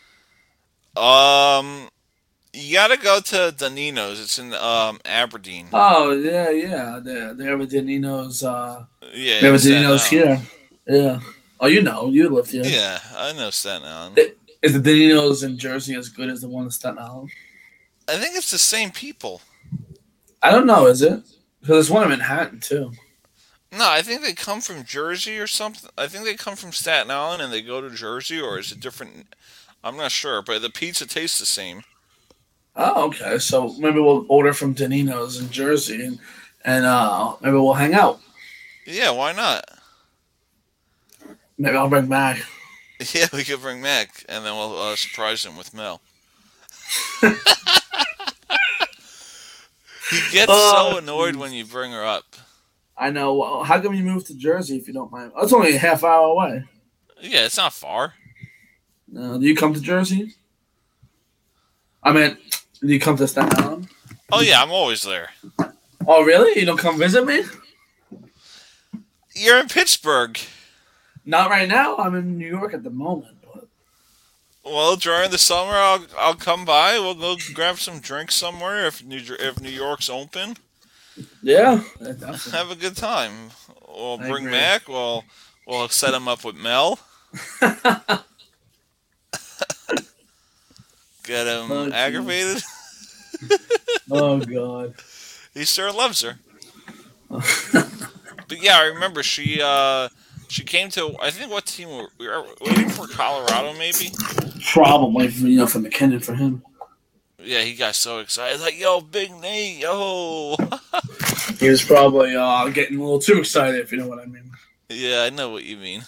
Speaker 1: You gotta go to Danino's. It's in Aberdeen.
Speaker 2: Oh yeah. They have a Danino's.
Speaker 1: They
Speaker 2: have a Danino's here. Yeah. Oh, you lived here.
Speaker 1: Yeah, I know Staten Island.
Speaker 2: Is the Danino's in Jersey as good as the one in Staten Island?
Speaker 1: I think it's the same people.
Speaker 2: I don't know. Is it? Because there's one in Manhattan too.
Speaker 1: No, I think they come from Jersey or something. I think they come from Staten Island and they go to Jersey, or is it different? I'm not sure, but the pizza tastes the same.
Speaker 2: Oh, okay. So maybe we'll order from Danino's in Jersey, and maybe we'll hang out.
Speaker 1: Yeah, why not?
Speaker 2: Maybe I'll bring Mac.
Speaker 1: Yeah, we could bring Mac, and then we'll surprise him with Mel. He gets so annoyed when you bring her up.
Speaker 2: I know. Well, how come you moved to Jersey if you don't mind? It's only a half hour away.
Speaker 1: Yeah, it's not far.
Speaker 2: No, do you come to Jersey? I mean, do you come to Staten Island?
Speaker 1: Oh, yeah, I'm always there.
Speaker 2: Oh, really? You don't come visit me?
Speaker 1: You're in Pittsburgh.
Speaker 2: Not right now. I'm in New York at the moment. But...
Speaker 1: Well, during the summer, I'll come by. We'll go grab some drinks somewhere if New York's open.
Speaker 2: Yeah.
Speaker 1: Have a good time. We'll bring Mac. We'll set him up with Mel. Get him aggravated.
Speaker 2: Oh, God.
Speaker 1: He sure loves her. But yeah, I remember she came to, I think, what team we were waiting for? Colorado, maybe.
Speaker 2: Probably, for McKinnon for him.
Speaker 1: Yeah, he got so excited, like, yo, Big Nate, yo.
Speaker 2: He was probably getting a little too excited, if you know what I mean.
Speaker 1: Yeah, I know what you mean.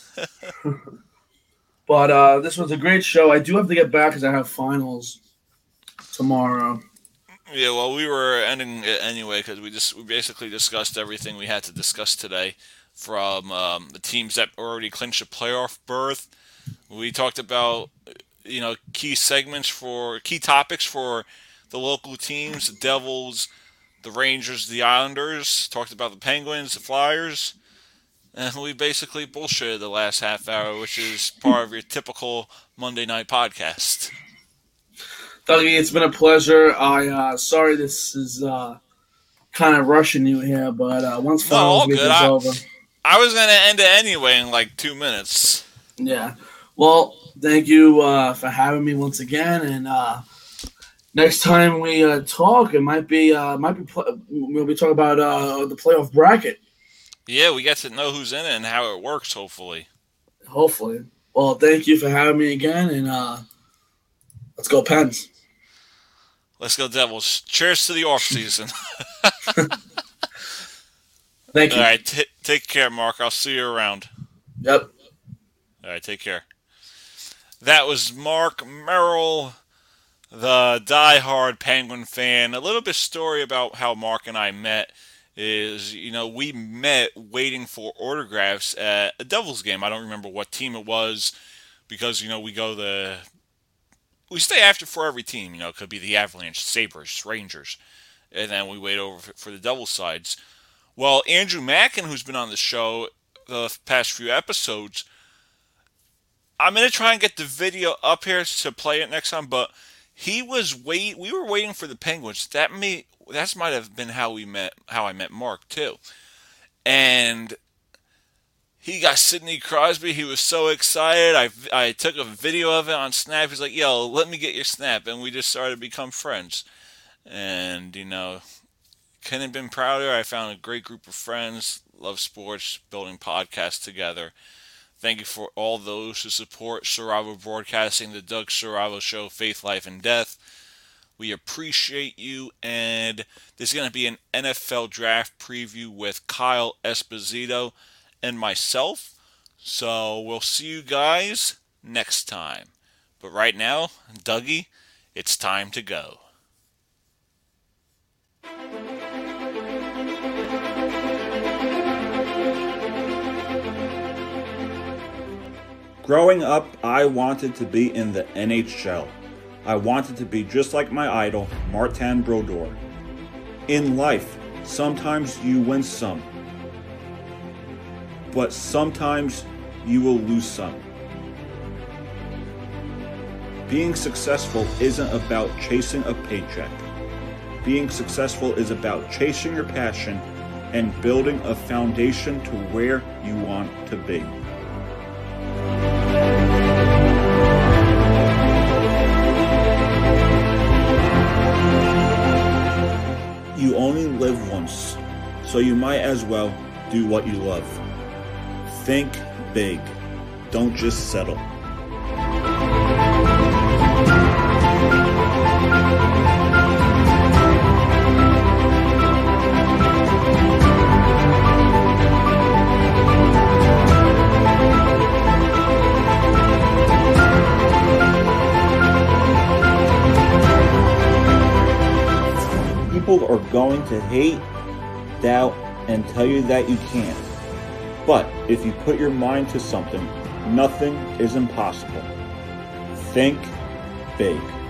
Speaker 2: But this was a great show. I do have to get back because I have finals tomorrow.
Speaker 1: Yeah, well, we were ending it anyway because we basically discussed everything we had to discuss today, from the teams that already clinched a playoff berth. We talked about key topics for the local teams: the Devils, the Rangers, the Islanders. Talked about the Penguins, the Flyers, and we basically bullshitted the last half hour, which is part of your typical Monday night podcast.
Speaker 2: Dougie, it's been a pleasure. Sorry this is kind of rushing you here, but once finals week is over.
Speaker 1: I was going to end it anyway in like 2 minutes.
Speaker 2: Yeah. Well, thank you for having me once again, and next time we talk, it might be we'll be talking about the playoff bracket.
Speaker 1: Yeah, we get to know who's in it and how it works, hopefully.
Speaker 2: Hopefully. Well, thank you for having me again, and let's go Pens.
Speaker 1: Let's go Devils. Cheers to the off season.
Speaker 2: Thank you.
Speaker 1: All right, take care, Mark. I'll see you around.
Speaker 2: Yep.
Speaker 1: All right, take care. That was Mark Merrill, the diehard Penguin fan. A little bit story about how Mark and I met is, we met waiting for autographs at a Devils game. I don't remember what team it was because, we stay after for every team. It could be the Avalanche, Sabres, Rangers, and then we wait over for the Devils sides. Well, Andrew Mackin, who's been on the show the past few episodes, I'm going to try and get the video up here to play it next time, but we were waiting for the Penguins. That might have been how I met Mark, too. And he got Sidney Crosby. He was so excited. I took a video of it on Snap. He's like, yo, let me get your Snap. And we just started to become friends. And, couldn't have been prouder. I found a great group of friends, love sports, building podcasts together. Thank you for all those who support Saravo Broadcasting, the Doug Saravo Show, Faith, Life, and Death. We appreciate you, and there's going to be an NFL draft preview with Kyle Esposito and myself. So we'll see you guys next time. But right now, Dougie, it's time to go.
Speaker 4: Growing up, I wanted to be in the NHL. I wanted to be just like my idol, Martin Brodeur. In life, sometimes you win some, but sometimes you will lose some. Being successful isn't about chasing a paycheck. Being successful is about chasing your passion and building a foundation to where you want to be. You only live once, so you might as well do what you love. Think big. Don't just settle. People are going to hate, doubt, and tell you that you can't. But if you put your mind to something, nothing is impossible. Think big.